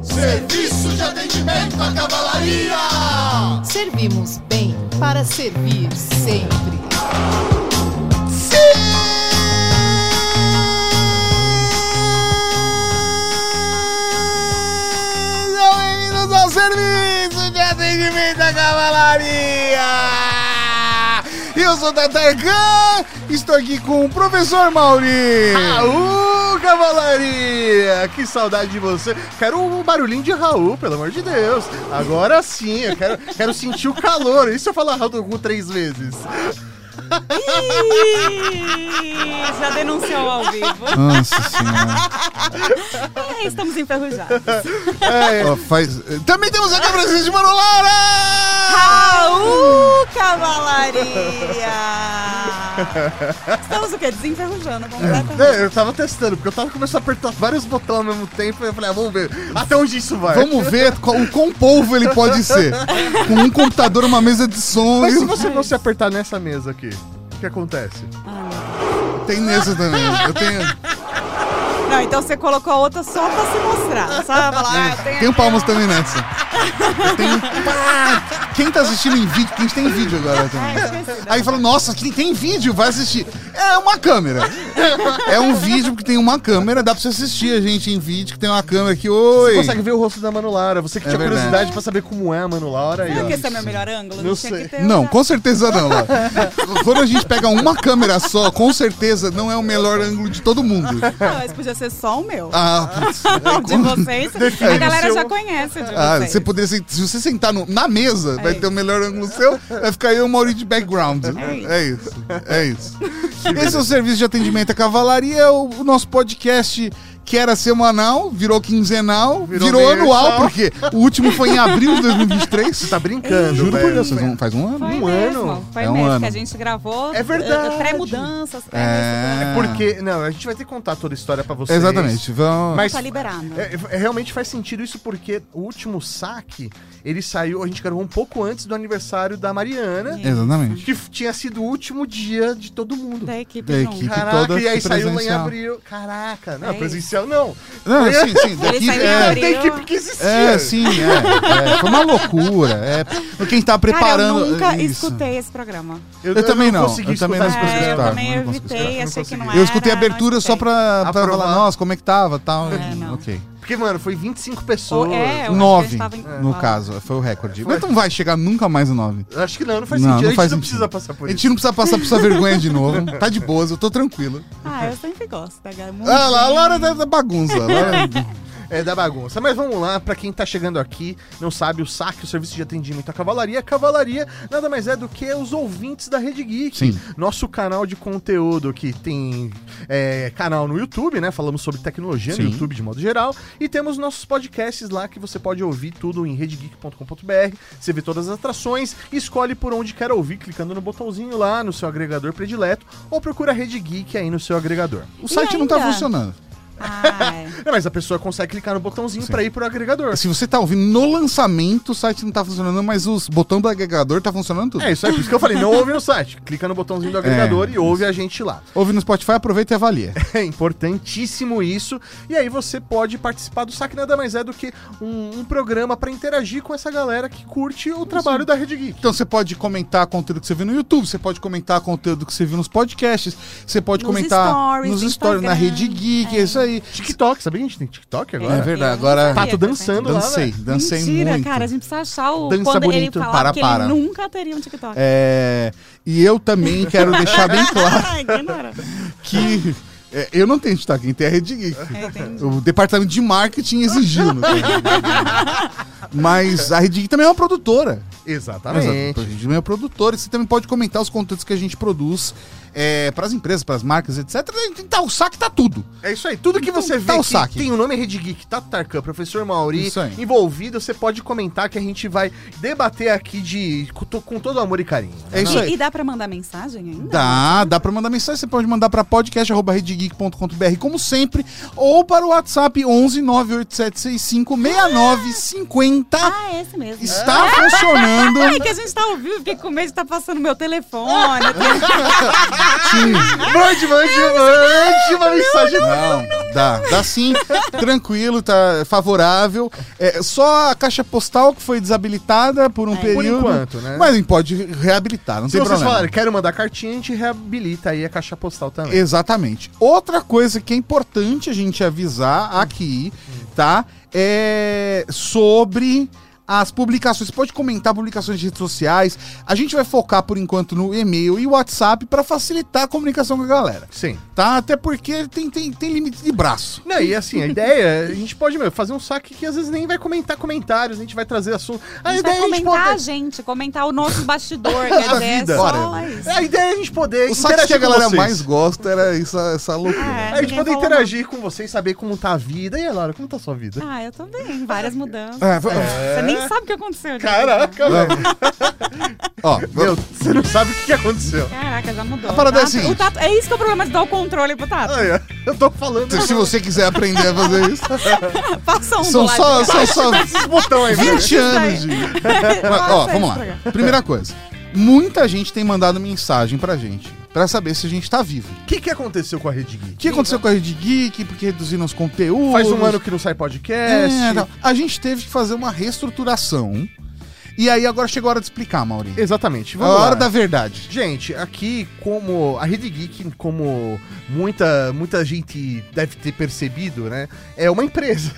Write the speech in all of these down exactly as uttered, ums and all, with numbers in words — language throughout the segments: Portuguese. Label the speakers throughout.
Speaker 1: Serviço de atendimento à cavalaria.
Speaker 2: Servimos bem para servir sempre.
Speaker 3: Sejam bem-vindos ao Serviço de Atendimento à Cavalaria. Eu sou o Tatarkan, estou aqui com o professor Mauri.
Speaker 1: Raul, cavalaria! Que saudade de você. Quero um barulhinho de Raul, pelo amor de Deus. Agora sim, eu quero, quero sentir o calor. E se eu falar Raul três vezes?
Speaker 4: Ih, já denunciou ao vivo.
Speaker 3: Nossa senhora.
Speaker 4: É, estamos enferrujados.
Speaker 3: É, ó, faz... Também temos aqui a presença de Mano Lara!
Speaker 4: Raul, cavalaria! Estamos o quê? Desenferrujando completamente.
Speaker 1: É, eu tava testando, porque eu tava começando a apertar vários botões ao mesmo tempo. E eu falei, ah, vamos ver até onde isso vai.
Speaker 3: Vamos ver qual- o quão polvo ele pode ser. Com um computador, uma mesa de som.
Speaker 1: Mas
Speaker 3: e
Speaker 1: se
Speaker 3: o-
Speaker 1: você fosse apertar nessa mesa aqui, o que acontece?
Speaker 3: Tem nessa também. Eu tenho,
Speaker 4: Não, então você colocou a outra só pra se mostrar. Só pra falar, ah, eu tenho...
Speaker 3: tenho palmas também nessa. Eu tenho... Pá! Quem tá assistindo em vídeo, quem tem vídeo agora também. Aí fala, nossa, quem tem vídeo vai assistir. É uma câmera. É um vídeo que tem uma câmera, dá pra você assistir a gente em vídeo, que tem uma câmera aqui. Oi!
Speaker 1: Você consegue ver o rosto da Mano Lara. Você que
Speaker 3: É
Speaker 1: tinha
Speaker 3: verdade.
Speaker 1: curiosidade pra saber como é a Mano Lara. Aí,
Speaker 4: Será
Speaker 1: ó.
Speaker 4: que esse é meu melhor ângulo?
Speaker 1: Não
Speaker 4: Tinha
Speaker 1: sei.
Speaker 4: que ter
Speaker 3: Não,
Speaker 4: uma-
Speaker 3: com certeza não. Ó. Quando a gente pega uma câmera só, com certeza não é o melhor ângulo de todo mundo.
Speaker 4: Não, mas podia ser só o meu.
Speaker 3: Ah, putz.
Speaker 4: O de vocês, a galera
Speaker 1: seu-
Speaker 4: já conhece o de
Speaker 3: Ah,
Speaker 4: vocês.
Speaker 3: você poderia, se se você sentar no- na mesa, vai ter o melhor ângulo seu, vai ficar eu e o Mauri de background. É isso, é isso. Esse é o Serviço de Atendimento à Cavalaria, é o, o nosso podcast que era semanal, virou quinzenal, virou,
Speaker 1: Virou
Speaker 3: anual,
Speaker 1: mensal.
Speaker 3: porque o último foi em abril de dois mil e vinte e três.
Speaker 1: Você tá brincando,
Speaker 3: Juro por
Speaker 1: velho.
Speaker 3: Deus, faz um, faz um ano.
Speaker 4: Foi
Speaker 1: Um
Speaker 4: mesmo,
Speaker 1: ano?
Speaker 4: foi
Speaker 3: É um
Speaker 4: mesmo,
Speaker 3: ano.
Speaker 4: que a gente gravou.
Speaker 1: É verdade.
Speaker 4: eh, Pré-mudanças,
Speaker 3: É.
Speaker 4: pré-mudanças.
Speaker 1: Porque, não, a gente vai ter que contar toda a história pra vocês.
Speaker 3: Exatamente. Vamos...
Speaker 1: Mas
Speaker 4: Tá liberado.
Speaker 1: é, é, realmente faz sentido isso porque o último saque, ele saiu, a gente gravou um pouco antes do aniversário da Mariana,
Speaker 4: Isso.
Speaker 3: Exatamente.
Speaker 1: que f- tinha sido o último dia de todo mundo.
Speaker 4: Da equipe
Speaker 3: Da
Speaker 4: junto.
Speaker 3: equipe.
Speaker 1: Caraca,
Speaker 3: toda
Speaker 1: e aí saiu lá em
Speaker 3: presencial.
Speaker 1: abril. Caraca, não,
Speaker 4: É
Speaker 1: presencial não.
Speaker 3: Não, sim, sim. Daqui,
Speaker 4: Ele saiu em
Speaker 3: é,
Speaker 4: abril.
Speaker 1: Da equipe que existia.
Speaker 3: é, sim, é, é. Foi uma loucura. É, quem tá preparando.
Speaker 4: Cara, eu nunca
Speaker 3: isso.
Speaker 4: escutei esse programa.
Speaker 3: Eu também não,
Speaker 1: consegui
Speaker 3: eu também
Speaker 1: escutar
Speaker 3: não
Speaker 1: esse
Speaker 3: consegui
Speaker 4: É, eu
Speaker 3: escutar,
Speaker 4: também
Speaker 3: não consegui
Speaker 4: evitei,
Speaker 1: escutar.
Speaker 4: achei
Speaker 1: Não
Speaker 4: que não
Speaker 1: consegui.
Speaker 4: era.
Speaker 3: Eu escutei a abertura
Speaker 4: não
Speaker 3: só
Speaker 4: escutei.
Speaker 3: pra, pra
Speaker 1: Aprovar.
Speaker 3: falar, nossa, como é que tava tal.
Speaker 4: É, não.
Speaker 3: Ok.
Speaker 1: Porque, mano, foi vinte e cinco
Speaker 4: Ou-
Speaker 1: pessoas.
Speaker 4: é, eu
Speaker 3: Nove,
Speaker 4: acho que eles estavam em-
Speaker 3: no
Speaker 4: Ah.
Speaker 3: caso, foi o recorde.
Speaker 1: Foi.
Speaker 3: Mas não vai chegar nunca mais no nove.
Speaker 1: Acho que não, não faz
Speaker 3: Não,
Speaker 1: sentido.
Speaker 3: não
Speaker 1: a gente
Speaker 3: faz
Speaker 1: não
Speaker 3: sentido.
Speaker 1: precisa passar por
Speaker 3: A
Speaker 1: isso.
Speaker 3: gente não precisa passar por essa vergonha de novo. Tá de boas, eu tô tranquilo.
Speaker 4: Ah, eu sempre gosto da Gaia. Muito
Speaker 3: Ah, lá, a
Speaker 4: bem.
Speaker 3: Laura é da bagunça. a Laura-
Speaker 1: É da bagunça. Mas vamos lá, pra quem tá chegando aqui, não sabe, o saque, o serviço de atendimento à cavalaria. A cavalaria nada mais é do que os ouvintes da Rede Geek.
Speaker 3: Sim.
Speaker 1: Nosso canal de conteúdo que tem é, canal no YouTube, né? Falamos sobre tecnologia
Speaker 3: Sim.
Speaker 1: no YouTube de modo geral. E temos nossos podcasts lá que você pode ouvir tudo em redegeek ponto com ponto b r. Você vê todas as atrações, escolhe por onde quer ouvir, clicando no botãozinho lá no seu agregador predileto, ou procura Rede Geek aí no seu agregador.
Speaker 3: O site não tá
Speaker 4: ainda?
Speaker 3: funcionando.
Speaker 4: Ah, é.
Speaker 1: É, mas a pessoa consegue clicar no botãozinho
Speaker 3: Sim.
Speaker 1: pra ir pro agregador.
Speaker 3: Se você tá ouvindo no lançamento, o site não tá funcionando, mas os botões do agregador tá funcionando tudo.
Speaker 1: É isso aí, por isso que eu falei, não ouve no site. Clica no botãozinho do agregador
Speaker 3: É,
Speaker 1: e ouve a gente lá.
Speaker 3: Ouve no Spotify, aproveita e avalia.
Speaker 1: É importantíssimo isso. E aí você pode participar do saque, nada mais é do que um, um programa pra interagir com essa galera que curte o trabalho da Rede Geek.
Speaker 3: Então você pode comentar conteúdo que você viu no YouTube, você pode comentar conteúdo que você viu nos podcasts, você pode
Speaker 4: Nos
Speaker 3: comentar
Speaker 4: stories
Speaker 3: nos
Speaker 4: do
Speaker 3: stories, na
Speaker 4: Instagram.
Speaker 3: Rede Geek, é,
Speaker 4: É.
Speaker 3: isso aí.
Speaker 1: TikTok, sabia que a gente tem TikTok
Speaker 3: É
Speaker 1: agora?
Speaker 3: verdade,
Speaker 4: Eu
Speaker 3: agora
Speaker 4: não sabia.
Speaker 1: Tato dançando lá,
Speaker 3: dancei,
Speaker 1: velho.
Speaker 3: dancei
Speaker 4: Mentira,
Speaker 3: muito.
Speaker 4: cara, a gente precisa achar o...
Speaker 1: Dança
Speaker 4: quando ele
Speaker 1: bonito.
Speaker 4: falava
Speaker 3: Para,
Speaker 4: que
Speaker 3: para.
Speaker 4: ele nunca teria um TikTok.
Speaker 3: É, e eu também quero deixar bem claro
Speaker 4: Ai, ignora.
Speaker 3: que é, eu não tenho TikTok, quem tem é a Rede Geek.
Speaker 4: É, entendi.
Speaker 3: O departamento de marketing exigiu. no caso. Mas a Rede Geek também é uma produtora.
Speaker 1: Exatamente.
Speaker 3: Exato, a gente também é produtora e você também pode comentar os conteúdos que a gente produz é, para as empresas, para as marcas, etcétera. Tá, o saque tá tudo.
Speaker 1: É isso aí. Tudo que
Speaker 3: Então,
Speaker 1: você vê
Speaker 3: tá o
Speaker 1: que
Speaker 3: saque.
Speaker 1: tem o nome Rede Geek, Tato Tarkan, Professor Mauri
Speaker 3: Isso aí.
Speaker 1: envolvido, você pode comentar que a gente vai debater aqui de com, to- com todo amor e carinho.
Speaker 3: É isso
Speaker 4: E,
Speaker 3: aí.
Speaker 4: e dá pra mandar mensagem ainda?
Speaker 3: Dá, dá pra mandar mensagem, você pode mandar pra podcast arroba redegeek ponto com ponto b r, como sempre, ou para o WhatsApp onze nove oito sete seis cinco seis nove cinco zero.
Speaker 4: Ah, é esse mesmo.
Speaker 3: Está funcionando.
Speaker 4: Ai, que a gente tá ao vivo, fiquei com medo de estar passando meu telefone.
Speaker 3: Sim.
Speaker 1: Mande, mande, mande uma mensagem.
Speaker 3: Não, Dá, dá sim, tranquilo, tá favorável. É, só a caixa postal que foi desabilitada por um
Speaker 4: É,
Speaker 3: período.
Speaker 1: por enquanto, né?
Speaker 3: Mas a gente pode reabilitar, não
Speaker 1: Se
Speaker 3: tem
Speaker 1: vocês
Speaker 3: problema.
Speaker 1: falarem, quero mandar cartinha, a gente reabilita aí a caixa postal também.
Speaker 3: Exatamente. Outra coisa que é importante a gente avisar aqui, tá? É sobre as publicações. Você pode comentar publicações de redes sociais. A gente vai focar por enquanto no e-mail e WhatsApp para facilitar a comunicação com a galera.
Speaker 1: Sim.
Speaker 3: Tá? Até porque tem, tem, tem limite de braço.
Speaker 1: Não, e assim, a ideia, a gente pode meu, fazer um saque que às vezes nem vai comentar comentários, a gente vai trazer assunto. A,
Speaker 4: A gente
Speaker 1: ideia
Speaker 4: vai
Speaker 1: é a gente
Speaker 4: comentar a
Speaker 1: poder.
Speaker 4: gente, comentar o nosso bastidor, quer
Speaker 1: A
Speaker 4: dizer,
Speaker 1: vida.
Speaker 4: é só
Speaker 3: Bora.
Speaker 4: isso.
Speaker 1: A ideia é a gente poder
Speaker 3: O saque que a
Speaker 1: com
Speaker 3: galera
Speaker 1: vocês.
Speaker 3: mais gosta era essa, essa loucura.
Speaker 4: É,
Speaker 1: A gente
Speaker 4: ninguém
Speaker 1: poder
Speaker 4: falou
Speaker 1: interagir com vocês, saber como tá a vida. E aí, Laura, como tá a sua vida?
Speaker 4: Ah, eu tô bem, várias mudanças.
Speaker 3: É, v-
Speaker 4: Você nem sabe o que aconteceu.
Speaker 1: Caraca, velho.
Speaker 3: Ó,
Speaker 1: Meu, você não sabe o que que aconteceu.
Speaker 4: Caraca, já mudou.
Speaker 3: A parada é a
Speaker 4: Tato-
Speaker 3: seguinte.
Speaker 4: o Tato- é isso que é o problema de dar o controle pro Tato.
Speaker 1: Olha, eu tô falando.
Speaker 3: se você quiser aprender a fazer isso,
Speaker 4: Passa um
Speaker 3: são
Speaker 4: do
Speaker 3: só,
Speaker 4: lado.
Speaker 3: são só
Speaker 1: Esses botões aí, velho.
Speaker 3: vinte anos de... Mas, ó, vamos lá. Primeira coisa. Muita gente tem mandado mensagem pra gente, pra saber se a gente tá vivo.
Speaker 1: O que que aconteceu com a Rede Geek?
Speaker 3: O que aconteceu com a Rede Geek, porque reduziram os conteúdos.
Speaker 1: Faz um ano que não sai podcast.
Speaker 3: É, não. A gente teve que fazer uma reestruturação. E aí agora chegou a hora de explicar, Maurinho.
Speaker 1: Exatamente.
Speaker 3: A
Speaker 1: Vamos
Speaker 3: hora
Speaker 1: lá.
Speaker 3: da verdade.
Speaker 1: Gente, aqui, como a Rede Geek, como muita, muita gente deve ter percebido, né? É uma empresa.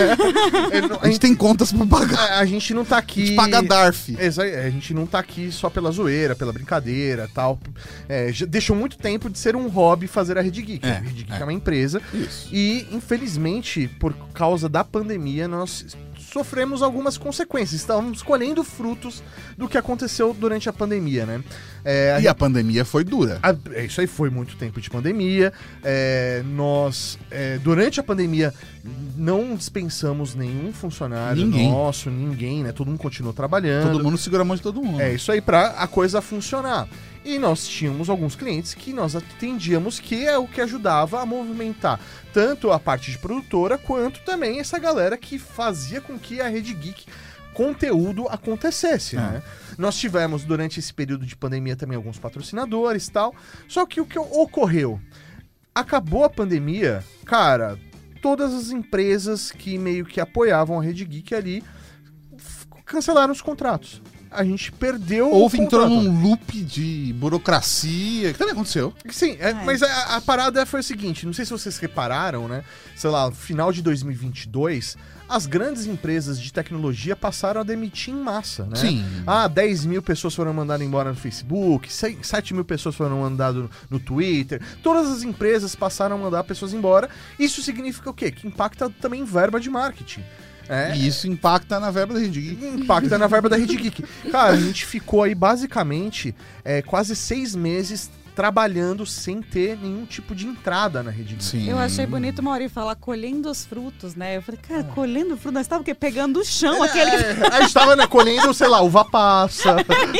Speaker 1: É, não-
Speaker 3: A gente tem contas pra pagar.
Speaker 1: a, a gente não tá
Speaker 3: A
Speaker 1: aqui.
Speaker 3: gente paga D A R F.
Speaker 1: Exa- A gente não tá aqui só pela zoeira, pela brincadeira tal. É, já deixou muito tempo de ser um hobby fazer a Rede Geek.
Speaker 3: É,
Speaker 1: a Rede Geek é.
Speaker 3: é.
Speaker 1: uma empresa.
Speaker 3: Isso.
Speaker 1: E, infelizmente, por causa da pandemia, nós sofremos algumas consequências. Estávamos colhendo frutos do que aconteceu durante a pandemia, né? É,
Speaker 3: E a pandemia foi dura.
Speaker 1: a- é, isso aí foi muito tempo de pandemia. É, nós, é, durante a pandemia, não dispensamos nenhum funcionário
Speaker 3: Ninguém.
Speaker 1: nosso, ninguém, né? Todo mundo continuou trabalhando.
Speaker 3: Todo mundo segura a mão de todo mundo.
Speaker 1: É isso aí pra a coisa funcionar. E nós tínhamos alguns clientes que nós atendíamos que é o que ajudava a movimentar tanto a parte de produtora quanto também essa galera que fazia com que a Rede Geek conteúdo acontecesse,
Speaker 3: É.
Speaker 1: né? Nós tivemos durante esse período de pandemia também alguns patrocinadores e tal. Só que o que ocorreu? Acabou a pandemia, cara, todas as empresas que meio que apoiavam a Rede Geek ali f- cancelaram os contratos. A gente perdeu
Speaker 3: Ou
Speaker 1: o
Speaker 3: entrou
Speaker 1: contrato.
Speaker 3: num loop de burocracia. Que também aconteceu.
Speaker 1: Sim, é,
Speaker 4: É.
Speaker 1: mas a, a parada foi o seguinte, não sei se vocês repararam, né? Sei lá, no final de dois mil e vinte e dois, as grandes empresas de tecnologia passaram a demitir em massa, né?
Speaker 3: Sim.
Speaker 1: Ah, dez mil pessoas foram mandadas embora no Facebook, sete mil pessoas foram mandadas no, no Twitter, todas as empresas passaram a mandar pessoas embora. Isso significa o quê? Que impacta também em verba de marketing. É,
Speaker 3: E isso impacta na verba da Rede Geek.
Speaker 1: impacta na verba da Rede Geek. Cara, a gente ficou aí basicamente é, quase seis meses trabalhando sem ter nenhum tipo de entrada na Rede Geek.
Speaker 3: Sim.
Speaker 4: Eu achei bonito o Mauri falar colhendo os frutos, né? Eu falei, cara, colhendo frutos, nós estávamos o quê? Pegando o chão, aquele que...
Speaker 1: É, a gente tava né, colhendo, sei lá, uva passa.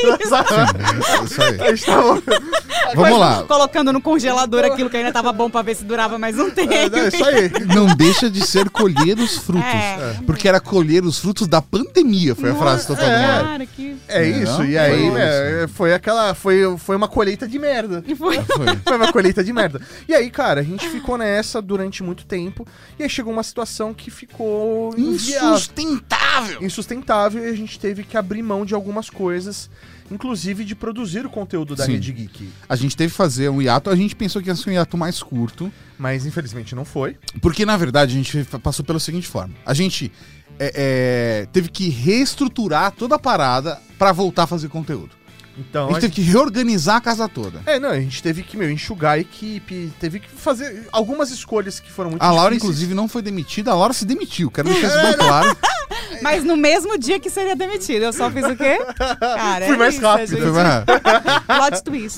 Speaker 3: É isso aí.
Speaker 1: A gente tava.
Speaker 3: Vamos lá.
Speaker 4: colocando no congelador aquilo que ainda tava bom pra ver se durava mais um tempo.
Speaker 1: É, é isso aí.
Speaker 3: Não deixa de ser colher os frutos.
Speaker 4: É.
Speaker 3: Porque era colher os frutos da pandemia, foi a frase total do
Speaker 1: é.
Speaker 3: Mauro.
Speaker 4: Cara, que...
Speaker 1: É
Speaker 3: Não,
Speaker 1: isso. E
Speaker 3: foi
Speaker 1: aí,
Speaker 3: isso.
Speaker 1: né, foi aquela. Foi, foi uma colheita de merda.
Speaker 4: E foi...
Speaker 3: Foi.
Speaker 1: Foi uma colheita de merda. E aí, cara, a gente ficou nessa durante muito tempo. E aí chegou uma situação que ficou inviável.
Speaker 3: Insustentável.
Speaker 1: insustentável e a gente teve que abrir mão de algumas coisas, inclusive de produzir o conteúdo da
Speaker 3: Sim.
Speaker 1: Rede Geek.
Speaker 3: A gente teve que fazer um hiato, a gente pensou que ia ser um hiato mais curto,
Speaker 1: Mas infelizmente não foi.
Speaker 3: porque na verdade a gente passou pela seguinte forma. A gente é, é, teve que reestruturar toda a parada pra voltar a fazer conteúdo.
Speaker 1: Então,
Speaker 3: A gente teve que reorganizar a casa toda.
Speaker 1: É, não, a gente teve que, meu, enxugar a equipe, teve que fazer algumas escolhas que foram muito
Speaker 3: A Laura,
Speaker 1: difíceis.
Speaker 3: inclusive, não foi demitida, a Laura se demitiu. Quero deixar isso bem claro.
Speaker 4: Mas no mesmo dia que seria demitido, eu só fiz o quê? Cara,
Speaker 1: Fui
Speaker 4: é
Speaker 1: mais
Speaker 4: isso,
Speaker 1: rápido.
Speaker 4: gente.
Speaker 3: Foi mais-
Speaker 4: Plot twist.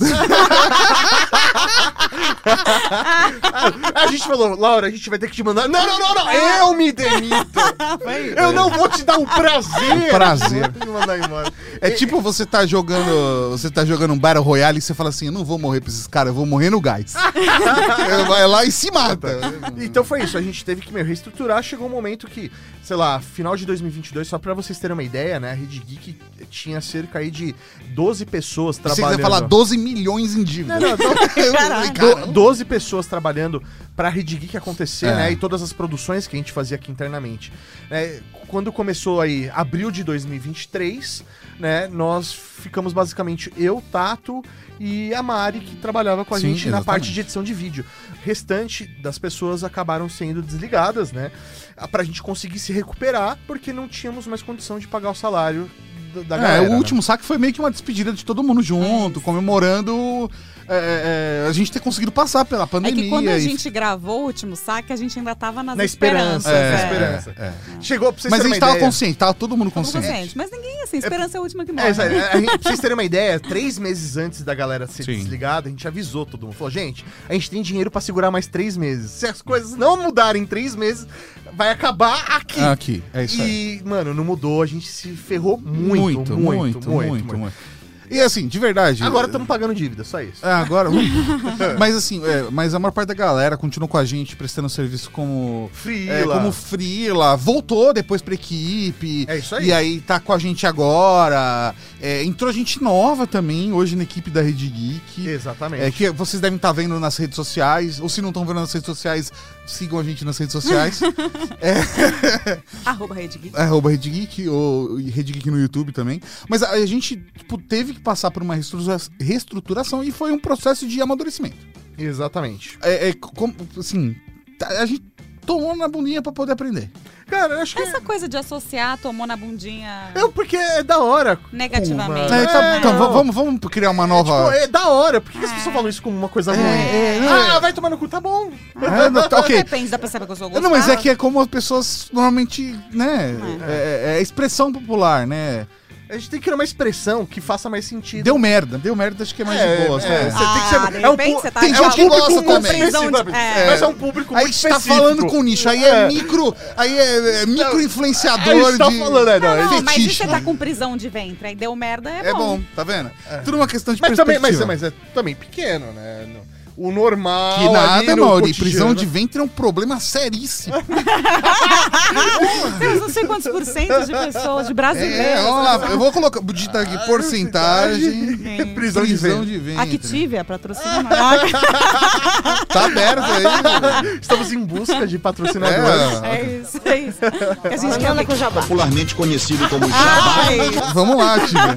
Speaker 1: A gente falou, Laura, a gente vai ter que te mandar... Não, não, não, não, eu me demito.
Speaker 4: Foi isso.
Speaker 1: Eu não vou te dar o prazer.
Speaker 3: O prazer.
Speaker 1: de mandar embora.
Speaker 3: É tipo você tá jogando. Você tá jogando um Battle Royale e você fala assim: eu não vou morrer pra esses caras, eu vou morrer no gás. Vai lá e se mata.
Speaker 1: Então foi isso, a gente teve que meu, reestruturar. Chegou um momento que, sei lá, final de dois mil e vinte e dois, só pra vocês terem uma ideia, né? A Rede Geek tinha cerca aí de doze pessoas
Speaker 3: Se você
Speaker 1: trabalhando.
Speaker 3: quiser falar doze milhões em dívida.
Speaker 1: Não, não,
Speaker 4: Caralho.
Speaker 1: do- doze pessoas trabalhando pra Rede Geek acontecer,
Speaker 3: É.
Speaker 1: né? E todas as produções que a gente fazia aqui internamente. É, quando começou aí, abril de dois mil e vinte e três, né? Nós ficamos basicamente eu, Tato e a Mari, que trabalhava com a
Speaker 3: Sim,
Speaker 1: gente na
Speaker 3: exatamente.
Speaker 1: parte de edição de vídeo. O restante das pessoas acabaram sendo desligadas, né? Pra gente conseguir se recuperar, porque não tínhamos mais condição de pagar o salário da, da
Speaker 3: É,
Speaker 1: galera.
Speaker 3: o
Speaker 1: né?
Speaker 3: último saque foi meio que uma despedida de todo mundo junto, comemorando é, é, a gente ter conseguido passar pela
Speaker 4: É
Speaker 3: pandemia.
Speaker 4: que quando a
Speaker 3: e-
Speaker 4: gente gravou o último saque, a gente ainda tava nas
Speaker 1: Na esperança,
Speaker 4: esperanças.
Speaker 1: na
Speaker 3: É,
Speaker 1: esperança.
Speaker 3: é, é.
Speaker 1: Chegou pra vocês
Speaker 3: Mas a
Speaker 1: terem
Speaker 3: gente
Speaker 1: uma
Speaker 3: tava
Speaker 1: ideia.
Speaker 3: consciente, tava todo mundo
Speaker 4: Tava
Speaker 3: consciente.
Speaker 4: consciente. Mas ninguém, assim, esperança é a última que
Speaker 1: É,
Speaker 4: morre.
Speaker 1: sabe,
Speaker 4: né?
Speaker 1: a gente, pra vocês terem uma ideia, três meses antes da galera ser
Speaker 3: Sim.
Speaker 1: desligada, a gente avisou todo mundo. Falou, gente, a gente tem dinheiro pra segurar mais três meses. Se as coisas não mudarem em três meses, vai acabar aqui.
Speaker 3: Aqui, é isso aí.
Speaker 1: E, mano, não mudou, a gente se ferrou muito,
Speaker 3: Muito, muito, muito, muito. E assim, de verdade.
Speaker 1: Agora estamos pagando dívida, só isso.
Speaker 3: É, agora. mas assim, é, mas a maior parte da galera continuou com a gente prestando serviço como.
Speaker 1: Freela.
Speaker 3: É, como freela, voltou depois pra equipe.
Speaker 1: É isso aí.
Speaker 3: E aí tá com a gente agora. É, entrou gente nova também, hoje na equipe da Rede Geek.
Speaker 1: Exatamente.
Speaker 3: É, que vocês devem estar vendo nas redes sociais, ou se não estão vendo nas redes sociais, sigam a gente nas redes sociais.
Speaker 4: Arroba Rede Geek.
Speaker 3: Arroba Rede Geek, ou Rede Geek no YouTube também. Mas a, a gente tipo, teve que passar por uma reestrutura- reestruturação e foi um processo de amadurecimento.
Speaker 1: Exatamente.
Speaker 3: É, é como, assim, tá- a gente tomou na bundinha pra poder aprender.
Speaker 1: Cara, eu acho que...
Speaker 4: Essa coisa de associar, tomou na bundinha
Speaker 1: É porque é da hora.
Speaker 4: negativamente.
Speaker 1: Pô,
Speaker 3: É, tá-
Speaker 1: É,
Speaker 3: então,
Speaker 1: não.
Speaker 3: va- vamos, vamos criar uma nova...
Speaker 1: Tipo, é da hora. Por que, que as
Speaker 4: É.
Speaker 1: pessoas falam isso como uma coisa
Speaker 3: É,
Speaker 1: ruim?
Speaker 3: é, não,
Speaker 1: ah,
Speaker 3: é.
Speaker 1: vai tomar no cu, tá bom.
Speaker 3: É, não, tá, ok.
Speaker 4: Depende da pessoa que eu sou gostar.
Speaker 3: Não, mas é que é como as pessoas normalmente, né? É, é- é expressão popular, né?
Speaker 1: A gente tem que criar uma expressão que faça mais sentido.
Speaker 3: Deu merda, deu merda, acho que é mais
Speaker 1: É,
Speaker 3: de boa.
Speaker 1: é,
Speaker 3: sabe?
Speaker 1: você tem que ser-
Speaker 4: Ah, de
Speaker 1: é um
Speaker 4: repente
Speaker 1: pu-
Speaker 4: você tá
Speaker 3: tem
Speaker 4: de
Speaker 3: gente que
Speaker 4: acordo
Speaker 3: gosta
Speaker 4: com
Speaker 3: também.
Speaker 4: prisão de-
Speaker 1: Específico,
Speaker 4: é.
Speaker 1: Mas é um público
Speaker 3: Aí
Speaker 1: muito
Speaker 3: você tá
Speaker 1: específico.
Speaker 3: falando com nicho, aí é,
Speaker 1: É.
Speaker 3: micro, aí é, é micro
Speaker 1: A
Speaker 3: influenciador
Speaker 1: gente tá
Speaker 3: de...
Speaker 1: falando, é, não,
Speaker 4: Não,
Speaker 1: é
Speaker 4: mas
Speaker 3: fetiche.
Speaker 4: se você tá com prisão de ventre, aí deu merda, é,
Speaker 3: É bom, tá vendo? Tudo uma questão de
Speaker 1: Mas também,
Speaker 3: perspectiva.
Speaker 1: mas, mas é também pequeno, né? No- O normal.
Speaker 3: Que nada,
Speaker 1: ali no
Speaker 3: Mauri,
Speaker 1: cotidiano.
Speaker 3: prisão de ventre é um problema seríssimo.
Speaker 4: Temos não sei quantos por cento de pessoas, de brasileiros.
Speaker 3: É, vamos lá, eu vou colocar, vou digitar aqui, porcentagem,
Speaker 1: Prisão de
Speaker 3: prisão
Speaker 1: ventre.
Speaker 3: de ventre.
Speaker 4: Activia, patrocina nós.
Speaker 3: Tá aberto aí.
Speaker 1: Estamos em busca de patrocinadores.
Speaker 3: É,
Speaker 4: É isso, é isso. Que a gente quer com jabá.
Speaker 5: Popularmente conhecido como
Speaker 4: Ai,
Speaker 3: vamos lá, Tigre.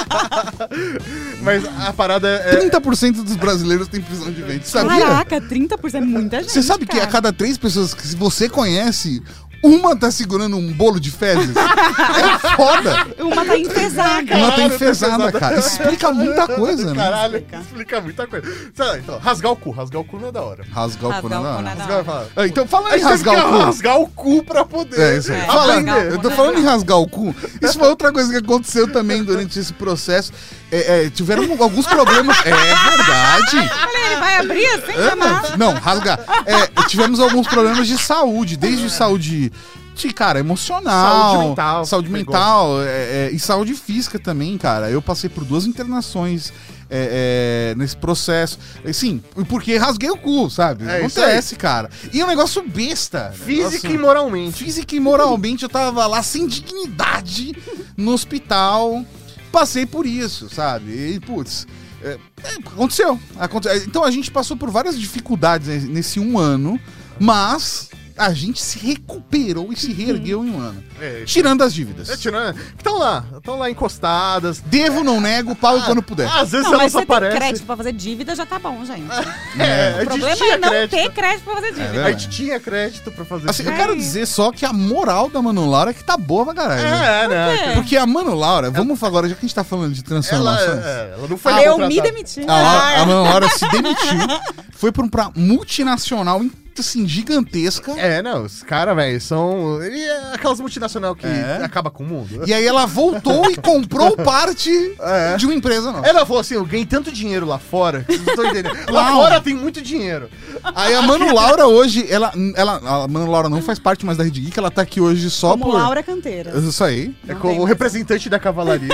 Speaker 1: Mas a parada é.
Speaker 3: trinta por cento dos brasileiros têm prisão de ventre. Sabia?
Speaker 4: caraca, trinta por cento é muita gente.
Speaker 3: Você sabe que a
Speaker 4: cara.
Speaker 3: cada três pessoas que você conhece, uma tá segurando um bolo de fezes? É foda.
Speaker 4: Uma tá enfesada.
Speaker 3: Uma tá
Speaker 1: Caralho,
Speaker 3: enfesada,
Speaker 1: tá
Speaker 3: cara. Isso explica muita coisa, né?
Speaker 1: Caralho,
Speaker 4: Explica.
Speaker 1: explica muita coisa. Sei lá, então, rasgar o cu. Rasgar o cu não é da hora.
Speaker 3: Rasgar o cu
Speaker 4: Rasgar o
Speaker 3: na
Speaker 4: cu na
Speaker 3: hora.
Speaker 4: da
Speaker 1: Rasgar, fala,
Speaker 3: Ah, Então, fala
Speaker 1: a
Speaker 3: em
Speaker 1: gente teve que
Speaker 3: rasgar o cu.
Speaker 1: rasgar o cu pra poder.
Speaker 3: É isso aí.
Speaker 4: É,
Speaker 3: Fala-
Speaker 4: rasgar o cu,
Speaker 3: eu tô
Speaker 4: né?
Speaker 3: falando em rasgar o cu. Isso foi outra coisa que aconteceu também durante esse processo. É, é, tiveram alguns problemas. É verdade.
Speaker 4: Olha, ele vai abrir assim,
Speaker 3: É,
Speaker 4: chamar.
Speaker 3: não, não, rasgar. É, tivemos alguns problemas de saúde, desde saúde. De, cara, emocional.
Speaker 1: Saúde mental.
Speaker 3: Saúde
Speaker 1: Pegou.
Speaker 3: mental é, é, e saúde física também, cara. Eu passei por duas internações é, é, nesse processo. Assim, porque rasguei o cu, sabe?
Speaker 1: É, isso
Speaker 3: Acontece, cara. E é um negócio besta.
Speaker 1: Física
Speaker 3: Negócio-
Speaker 1: e moralmente.
Speaker 3: Física e moralmente eu tava lá sem dignidade no hospital. Passei por isso, sabe? E, putz, é, é, aconteceu, aconteceu. Então a gente passou por várias dificuldades né, nesse um ano, mas a gente se recuperou e se reergueu em um ano.
Speaker 1: É,
Speaker 3: Tirando as dívidas.
Speaker 1: é, tirando. Estão lá, estão lá encostadas.
Speaker 3: Devo, não nego, pago quando puder.
Speaker 1: Às vezes
Speaker 4: Não,
Speaker 1: elas
Speaker 4: mas você tem
Speaker 1: aparecem.
Speaker 4: crédito pra fazer dívida, já tá bom, gente.
Speaker 1: É, a
Speaker 4: O
Speaker 1: gente
Speaker 4: problema
Speaker 1: tinha
Speaker 4: é não
Speaker 1: crédito.
Speaker 4: ter crédito pra fazer dívida.
Speaker 1: A gente tinha crédito pra fazer
Speaker 3: Assim, eu
Speaker 1: isso.
Speaker 3: quero
Speaker 4: É.
Speaker 3: dizer só que a moral da Mano Laura é que tá boa pra caralho. né?
Speaker 1: É, né?
Speaker 4: quê?
Speaker 3: Porque a Mano Laura, vamos agora, já que a gente tá falando de
Speaker 1: Ela,
Speaker 3: transformações.
Speaker 1: é, ela não foi
Speaker 4: Ah, eu me
Speaker 1: contratada.
Speaker 4: demiti.
Speaker 3: A, Laura- a Mano Laura se demitiu, foi pra uma multinacional, assim, gigantesca.
Speaker 1: É, não, os caras, velho, são. E é aquelas multinacionais que
Speaker 3: É.
Speaker 1: acaba com o mundo.
Speaker 3: E aí ela voltou e comprou parte
Speaker 1: É.
Speaker 3: de uma empresa nossa.
Speaker 1: Ela falou assim: eu ganhei tanto dinheiro lá fora, que vocês não estão entendendo. Lá
Speaker 3: Uau.
Speaker 1: fora tem muito dinheiro.
Speaker 3: Aí a Mano Laura hoje, ela, ela, a Mano Laura não faz parte mais da Rede Geek, ela tá aqui hoje só
Speaker 4: Como
Speaker 3: por...
Speaker 4: Laura Canteira.
Speaker 3: Isso aí.
Speaker 1: É
Speaker 4: Não
Speaker 1: como
Speaker 4: tem
Speaker 1: o
Speaker 4: mais.
Speaker 1: representante da cavalaria.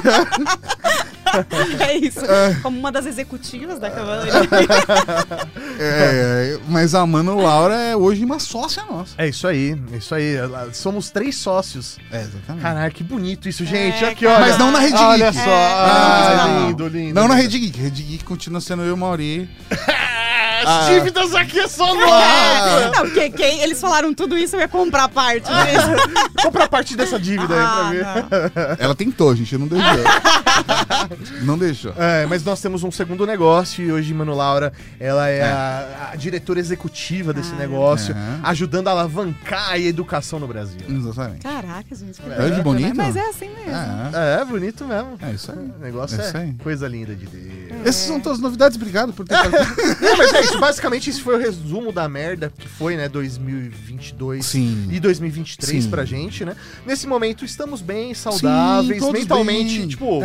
Speaker 4: É isso. Como uma das executivas da cavalaria.
Speaker 3: É, mas a Mano Laura é hoje uma sócia nossa.
Speaker 1: É isso aí, é isso aí. Ela- Somos três sócios.
Speaker 3: É, exatamente.
Speaker 1: Caralho, que bonito isso, gente.
Speaker 4: É,
Speaker 1: Aqui, olha.
Speaker 3: Mas não na Rede
Speaker 1: Olha
Speaker 3: Geek.
Speaker 1: só.
Speaker 4: É,
Speaker 1: Ai,
Speaker 3: não,
Speaker 1: lindo, lindo.
Speaker 3: Não na
Speaker 1: lindo.
Speaker 3: Rede Geek. Rede Geek continua sendo eu e o Mauri.
Speaker 1: as
Speaker 3: Ah.
Speaker 1: dívidas aqui é só nós!
Speaker 3: Ah.
Speaker 4: Não, porque quem, eles falaram tudo isso, eu ia comprar parte disso.
Speaker 1: Compra parte dessa dívida aí pra
Speaker 4: Ah,
Speaker 1: mim.
Speaker 3: Ela tentou, gente, não deixou. Não deixou.
Speaker 1: É, mas nós temos um segundo negócio e hoje, Mano Laura, ela é, A, a diretora executiva desse
Speaker 4: Ah,
Speaker 1: negócio,
Speaker 3: é.
Speaker 1: ajudando a alavancar a educação no Brasil.
Speaker 3: Exatamente.
Speaker 4: Caraca, gente. Que
Speaker 3: É de bonito?
Speaker 4: Mas é assim mesmo.
Speaker 3: É,
Speaker 1: É, bonito mesmo.
Speaker 3: é isso aí.
Speaker 1: O negócio
Speaker 3: É isso
Speaker 1: é
Speaker 3: aí.
Speaker 1: coisa linda de Deus.
Speaker 3: Essas são todas as novidades, obrigado por ter participado.
Speaker 1: Não, mas é isso, basicamente esse foi o resumo da merda que foi, né, dois mil e vinte e dois
Speaker 3: Sim.
Speaker 1: e dois mil e vinte e três
Speaker 3: Sim.
Speaker 1: pra gente, né? Nesse momento estamos bem, saudáveis,
Speaker 3: Sim, todos
Speaker 1: mentalmente,
Speaker 3: bem.
Speaker 1: tipo,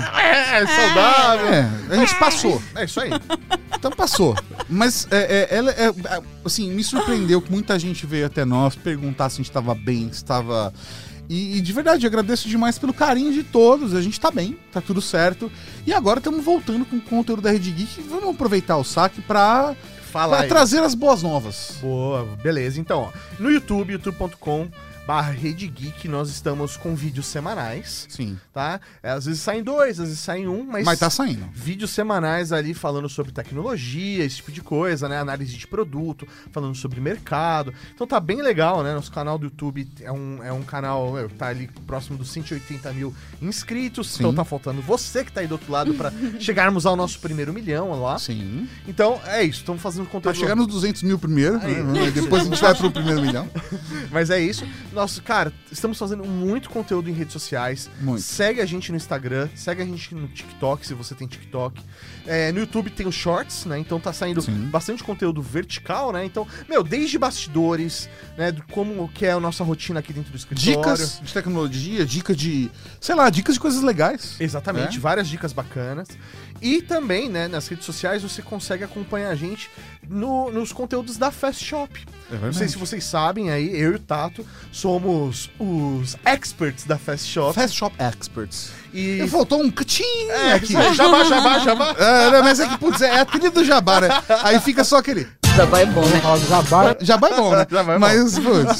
Speaker 3: É,
Speaker 1: é, saudável.
Speaker 3: é, a gente passou.
Speaker 1: É isso aí.
Speaker 3: Então passou. Mas é, é, ela é, é, assim, me surpreendeu que muita gente veio até nós perguntar se a gente estava bem, se estava. E, e de verdade, agradeço demais pelo carinho de todos. A gente tá bem, tá tudo certo. E agora estamos voltando com o conteúdo da Rede Geek. Vamos aproveitar o saque pra,
Speaker 1: Fala
Speaker 3: pra
Speaker 1: aí.
Speaker 3: trazer as boas novas.
Speaker 1: Boa, beleza. Então, ó, no YouTube, youtube ponto com barra Rede Geek, nós estamos com vídeos semanais,
Speaker 3: Sim.
Speaker 1: tá? É, às vezes saem dois, às vezes saem um, mas...
Speaker 3: Mas tá saindo.
Speaker 1: Vídeos semanais ali falando sobre tecnologia, esse tipo de coisa, né? Análise de produto, falando sobre mercado. Então tá bem legal, né? Nosso canal do YouTube é um, é um canal, meu, tá ali próximo dos cento e oitenta mil inscritos.
Speaker 3: Sim.
Speaker 1: Então tá faltando você que tá aí do outro lado pra chegarmos ao nosso primeiro milhão lá.
Speaker 3: Sim.
Speaker 1: Então é isso, estamos fazendo
Speaker 3: Pra
Speaker 1: conteúdo.
Speaker 3: chegar nos duzentos mil primeiro,
Speaker 1: Aí.
Speaker 3: né? Depois a gente vai pro primeiro milhão.
Speaker 1: Mas é isso. Nossa, cara, estamos fazendo muito conteúdo em redes sociais.
Speaker 3: Muito.
Speaker 1: Segue a gente no Instagram, segue a gente no TikTok, se você tem TikTok. É, no YouTube tem os Shorts, né? Então tá saindo
Speaker 3: Sim.
Speaker 1: bastante conteúdo vertical, né? Então, meu, desde bastidores, né? Do como que é a nossa rotina aqui dentro do escritório.
Speaker 3: Dicas de tecnologia, dica de, sei lá, dicas de coisas legais.
Speaker 1: Exatamente,
Speaker 3: É.
Speaker 1: várias dicas bacanas. E também, né, nas redes sociais você consegue acompanhar a gente no- nos conteúdos da Fast Shop.
Speaker 3: É
Speaker 1: Não sei se vocês sabem aí, eu e o Tato somos os experts da Fast Shop.
Speaker 3: Fast Shop Experts.
Speaker 1: E
Speaker 3: E faltou um catinho
Speaker 1: é,
Speaker 3: aqui.
Speaker 1: jabá, jabá, jabá.
Speaker 3: É, não, mas é que, putz, é a trilha do Jabá, né? Aí fica só aquele.
Speaker 5: Jabá é bom, né?
Speaker 3: Jabá, Jabá é bom, né?
Speaker 1: Jabá é bom.
Speaker 3: Mas, putz.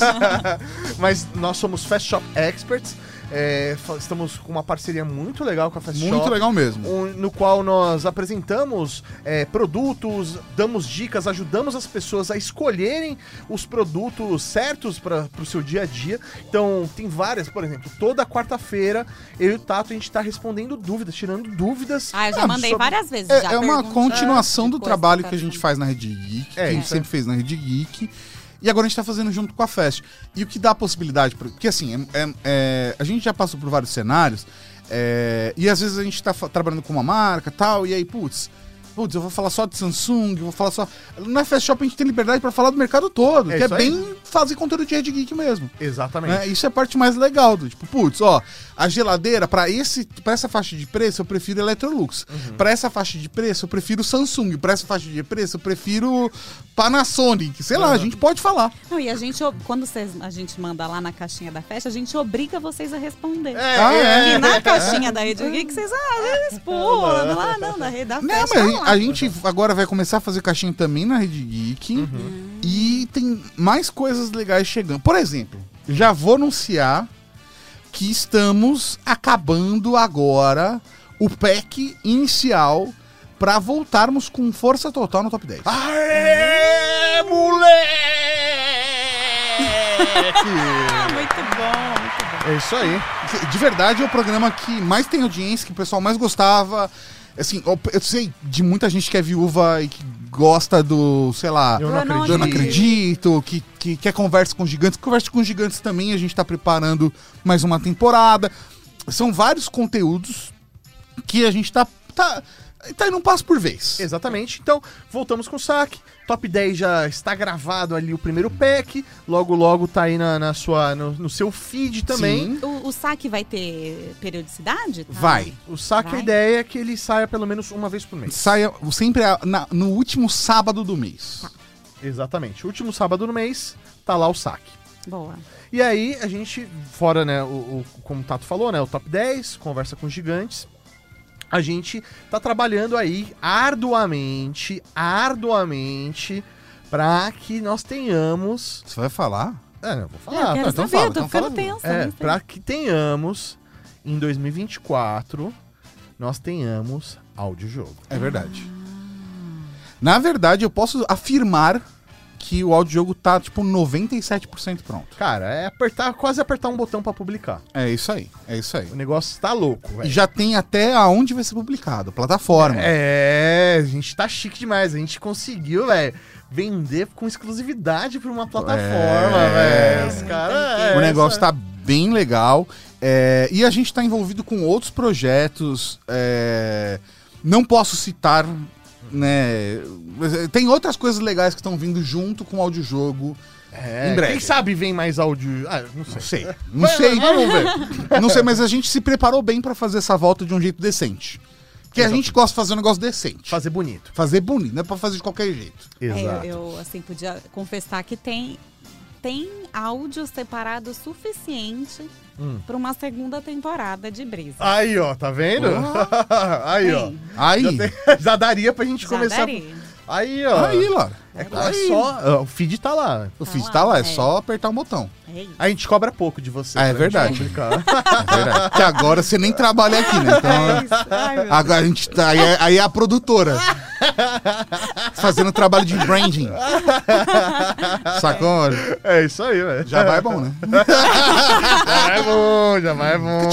Speaker 1: Mas nós somos Fast Shop Experts. É, fa- estamos com uma parceria muito legal com a Fast
Speaker 3: Muito
Speaker 1: Shop.
Speaker 3: legal mesmo.
Speaker 1: um- no qual nós apresentamos é, produtos, damos dicas, ajudamos as pessoas a escolherem os produtos certos para o seu dia a dia. Então, tem várias, por exemplo, toda quarta-feira, eu e o Tato, a gente está respondendo dúvidas, tirando dúvidas.
Speaker 4: Ah, eu já
Speaker 3: Ah,
Speaker 4: mandei
Speaker 1: sobre-
Speaker 4: várias vezes.
Speaker 3: É,
Speaker 4: já
Speaker 3: é uma
Speaker 4: pergunto-
Speaker 3: continuação
Speaker 4: É,
Speaker 3: do
Speaker 4: coisa
Speaker 3: trabalho
Speaker 4: tá
Speaker 3: que a gente
Speaker 4: falando.
Speaker 3: faz na Rede Geek,
Speaker 1: É,
Speaker 3: que a gente
Speaker 1: isso
Speaker 3: sempre fez na Rede Geek. E agora a gente tá fazendo junto com a Fast. E o que dá a possibilidade, pra- porque assim, é- é- é, a gente já passou por vários cenários, é, e às vezes a gente tá fa- trabalhando com uma marca e tal, e aí, putz, putz, eu vou falar só de Samsung, eu vou falar só... Na Fast Shop a gente tem liberdade pra falar do mercado todo,
Speaker 1: É
Speaker 3: que é
Speaker 1: isso aí.
Speaker 3: bem fazer conteúdo de Rede Geek mesmo.
Speaker 1: Exatamente.
Speaker 3: Né? Isso é a parte mais legal do tipo, putz, ó, a geladeira para esse para essa faixa de preço eu prefiro Electrolux. Pra essa faixa de preço eu prefiro Samsung. Pra essa faixa de preço eu prefiro Panasonic. Sei lá, a gente pode falar.
Speaker 4: Não, e a gente, ob- quando vocês, a gente manda lá na caixinha da festa, a gente obriga vocês a responder.
Speaker 1: É,
Speaker 3: Ah, é.
Speaker 4: E na caixinha da Rede Geek, vocês, ah, eles pulam, lá não, da Rede da
Speaker 3: Não,
Speaker 4: festa.
Speaker 3: mas
Speaker 4: tá lá.
Speaker 3: a gente agora vai começar a fazer caixinha também na Rede Geek. E tem mais coisas legais chegando. Por exemplo, já vou anunciar que estamos acabando agora o pack inicial para voltarmos com força total no top dez.
Speaker 1: Aê, moleque!
Speaker 4: Ah, muito bom, muito bom.
Speaker 1: É isso aí.
Speaker 3: De verdade, é o programa que mais tem audiência, que o pessoal mais gostava. Assim, eu eu sei de muita gente que é viúva e que gosta do, sei lá,
Speaker 1: Eu não
Speaker 4: Eu não
Speaker 1: acredito.
Speaker 3: eu não acredito, que, que quer conversa com gigantes. Conversa com gigantes também, a gente tá preparando mais uma temporada. São vários conteúdos que a gente tá, tá, tá indo um passo por vez.
Speaker 1: Exatamente. Então, voltamos com o saque. Top dez já está gravado ali o primeiro pack. Logo, logo tá aí na, na sua, no, no seu feed também.
Speaker 3: Sim,
Speaker 4: O, o saque vai ter periodicidade? Tá?
Speaker 3: vai.
Speaker 1: O saque,
Speaker 4: Vai.
Speaker 1: a ideia é que ele saia pelo menos uma vez por mês.
Speaker 3: Saia sempre a- na- no último sábado do mês.
Speaker 1: Exatamente. Último sábado no mês, tá lá o saque.
Speaker 4: Boa.
Speaker 1: E aí, a gente, fora, né, o, o- como o Tato falou, né, o top dez, conversa com gigantes, a gente tá trabalhando aí arduamente, arduamente, pra que nós tenhamos...
Speaker 3: Você vai falar?
Speaker 1: É, eu vou
Speaker 4: É,
Speaker 1: falar.
Speaker 4: eu quero
Speaker 3: então
Speaker 4: saber,
Speaker 3: fala,
Speaker 4: eu tô
Speaker 3: então
Speaker 4: ficando
Speaker 3: fala.
Speaker 4: tensa.
Speaker 1: É,
Speaker 4: nem sei.
Speaker 1: pra que tenhamos, em dois mil e vinte e quatro, nós tenhamos audiojogo.
Speaker 3: É verdade. Na verdade, eu posso afirmar que o audiojogo tá, tipo, noventa e sete por cento pronto.
Speaker 1: Cara, é apertar, quase apertar um botão pra publicar.
Speaker 3: É isso aí, é isso aí.
Speaker 1: O negócio tá louco,
Speaker 3: E
Speaker 1: velho.
Speaker 3: já tem até aonde vai ser publicado, plataforma.
Speaker 1: É, a gente tá chique demais. A gente conseguiu, velho, vender com exclusividade pra uma plataforma,
Speaker 3: É.
Speaker 1: velho. Os caras...
Speaker 3: O
Speaker 1: é,
Speaker 3: negócio
Speaker 1: essa-
Speaker 3: tá bem legal. É, e a gente tá envolvido com outros projetos. é, não posso citar, né? mas, Tem outras coisas legais que estão vindo junto com o audiojogo.
Speaker 1: É,
Speaker 3: em breve.
Speaker 1: Quem sabe vem mais áudio... Ah, não sei.
Speaker 3: Não sei. Não
Speaker 1: Mas-
Speaker 3: sei.
Speaker 1: Vamos ver.
Speaker 3: Não sei, mas a gente se preparou bem pra fazer essa volta de um jeito decente. Porque a gente gosta de fazer um negócio decente.
Speaker 1: Fazer bonito.
Speaker 3: Fazer bonito, não é pra fazer de qualquer jeito.
Speaker 1: Exato.
Speaker 4: É, eu, eu, assim, podia confessar que tem, tem áudio separado suficiente
Speaker 1: Hum.
Speaker 4: para uma segunda temporada de Brisa.
Speaker 1: Aí, ó, tá vendo? Aí, ó.
Speaker 4: Tem,
Speaker 3: Aí,
Speaker 1: Já, tem- já daria pra gente
Speaker 4: já
Speaker 1: começar.
Speaker 4: daria.
Speaker 1: Aí, ó.
Speaker 3: aí, Laura.
Speaker 1: É, é
Speaker 3: Aí.
Speaker 1: só. ó, O feed tá lá.
Speaker 3: O
Speaker 4: Tá
Speaker 3: feed
Speaker 4: lá,
Speaker 3: tá lá, é
Speaker 4: é.
Speaker 3: só apertar um botão.
Speaker 4: É isso.
Speaker 1: A gente cobra pouco de você.
Speaker 3: Ah, é
Speaker 1: pra gente
Speaker 3: verdade.
Speaker 1: publicar.
Speaker 3: É verdade. Porque agora você nem trabalha aqui, né?
Speaker 4: É
Speaker 3: Então,
Speaker 4: isso. Ai, meu
Speaker 3: agora a gente tá. Aí é, aí é a produtora. Fazendo trabalho de branding. Sacou?
Speaker 1: É isso aí, velho.
Speaker 3: Já vai bom, né?
Speaker 1: Já vai bom, já vai bom.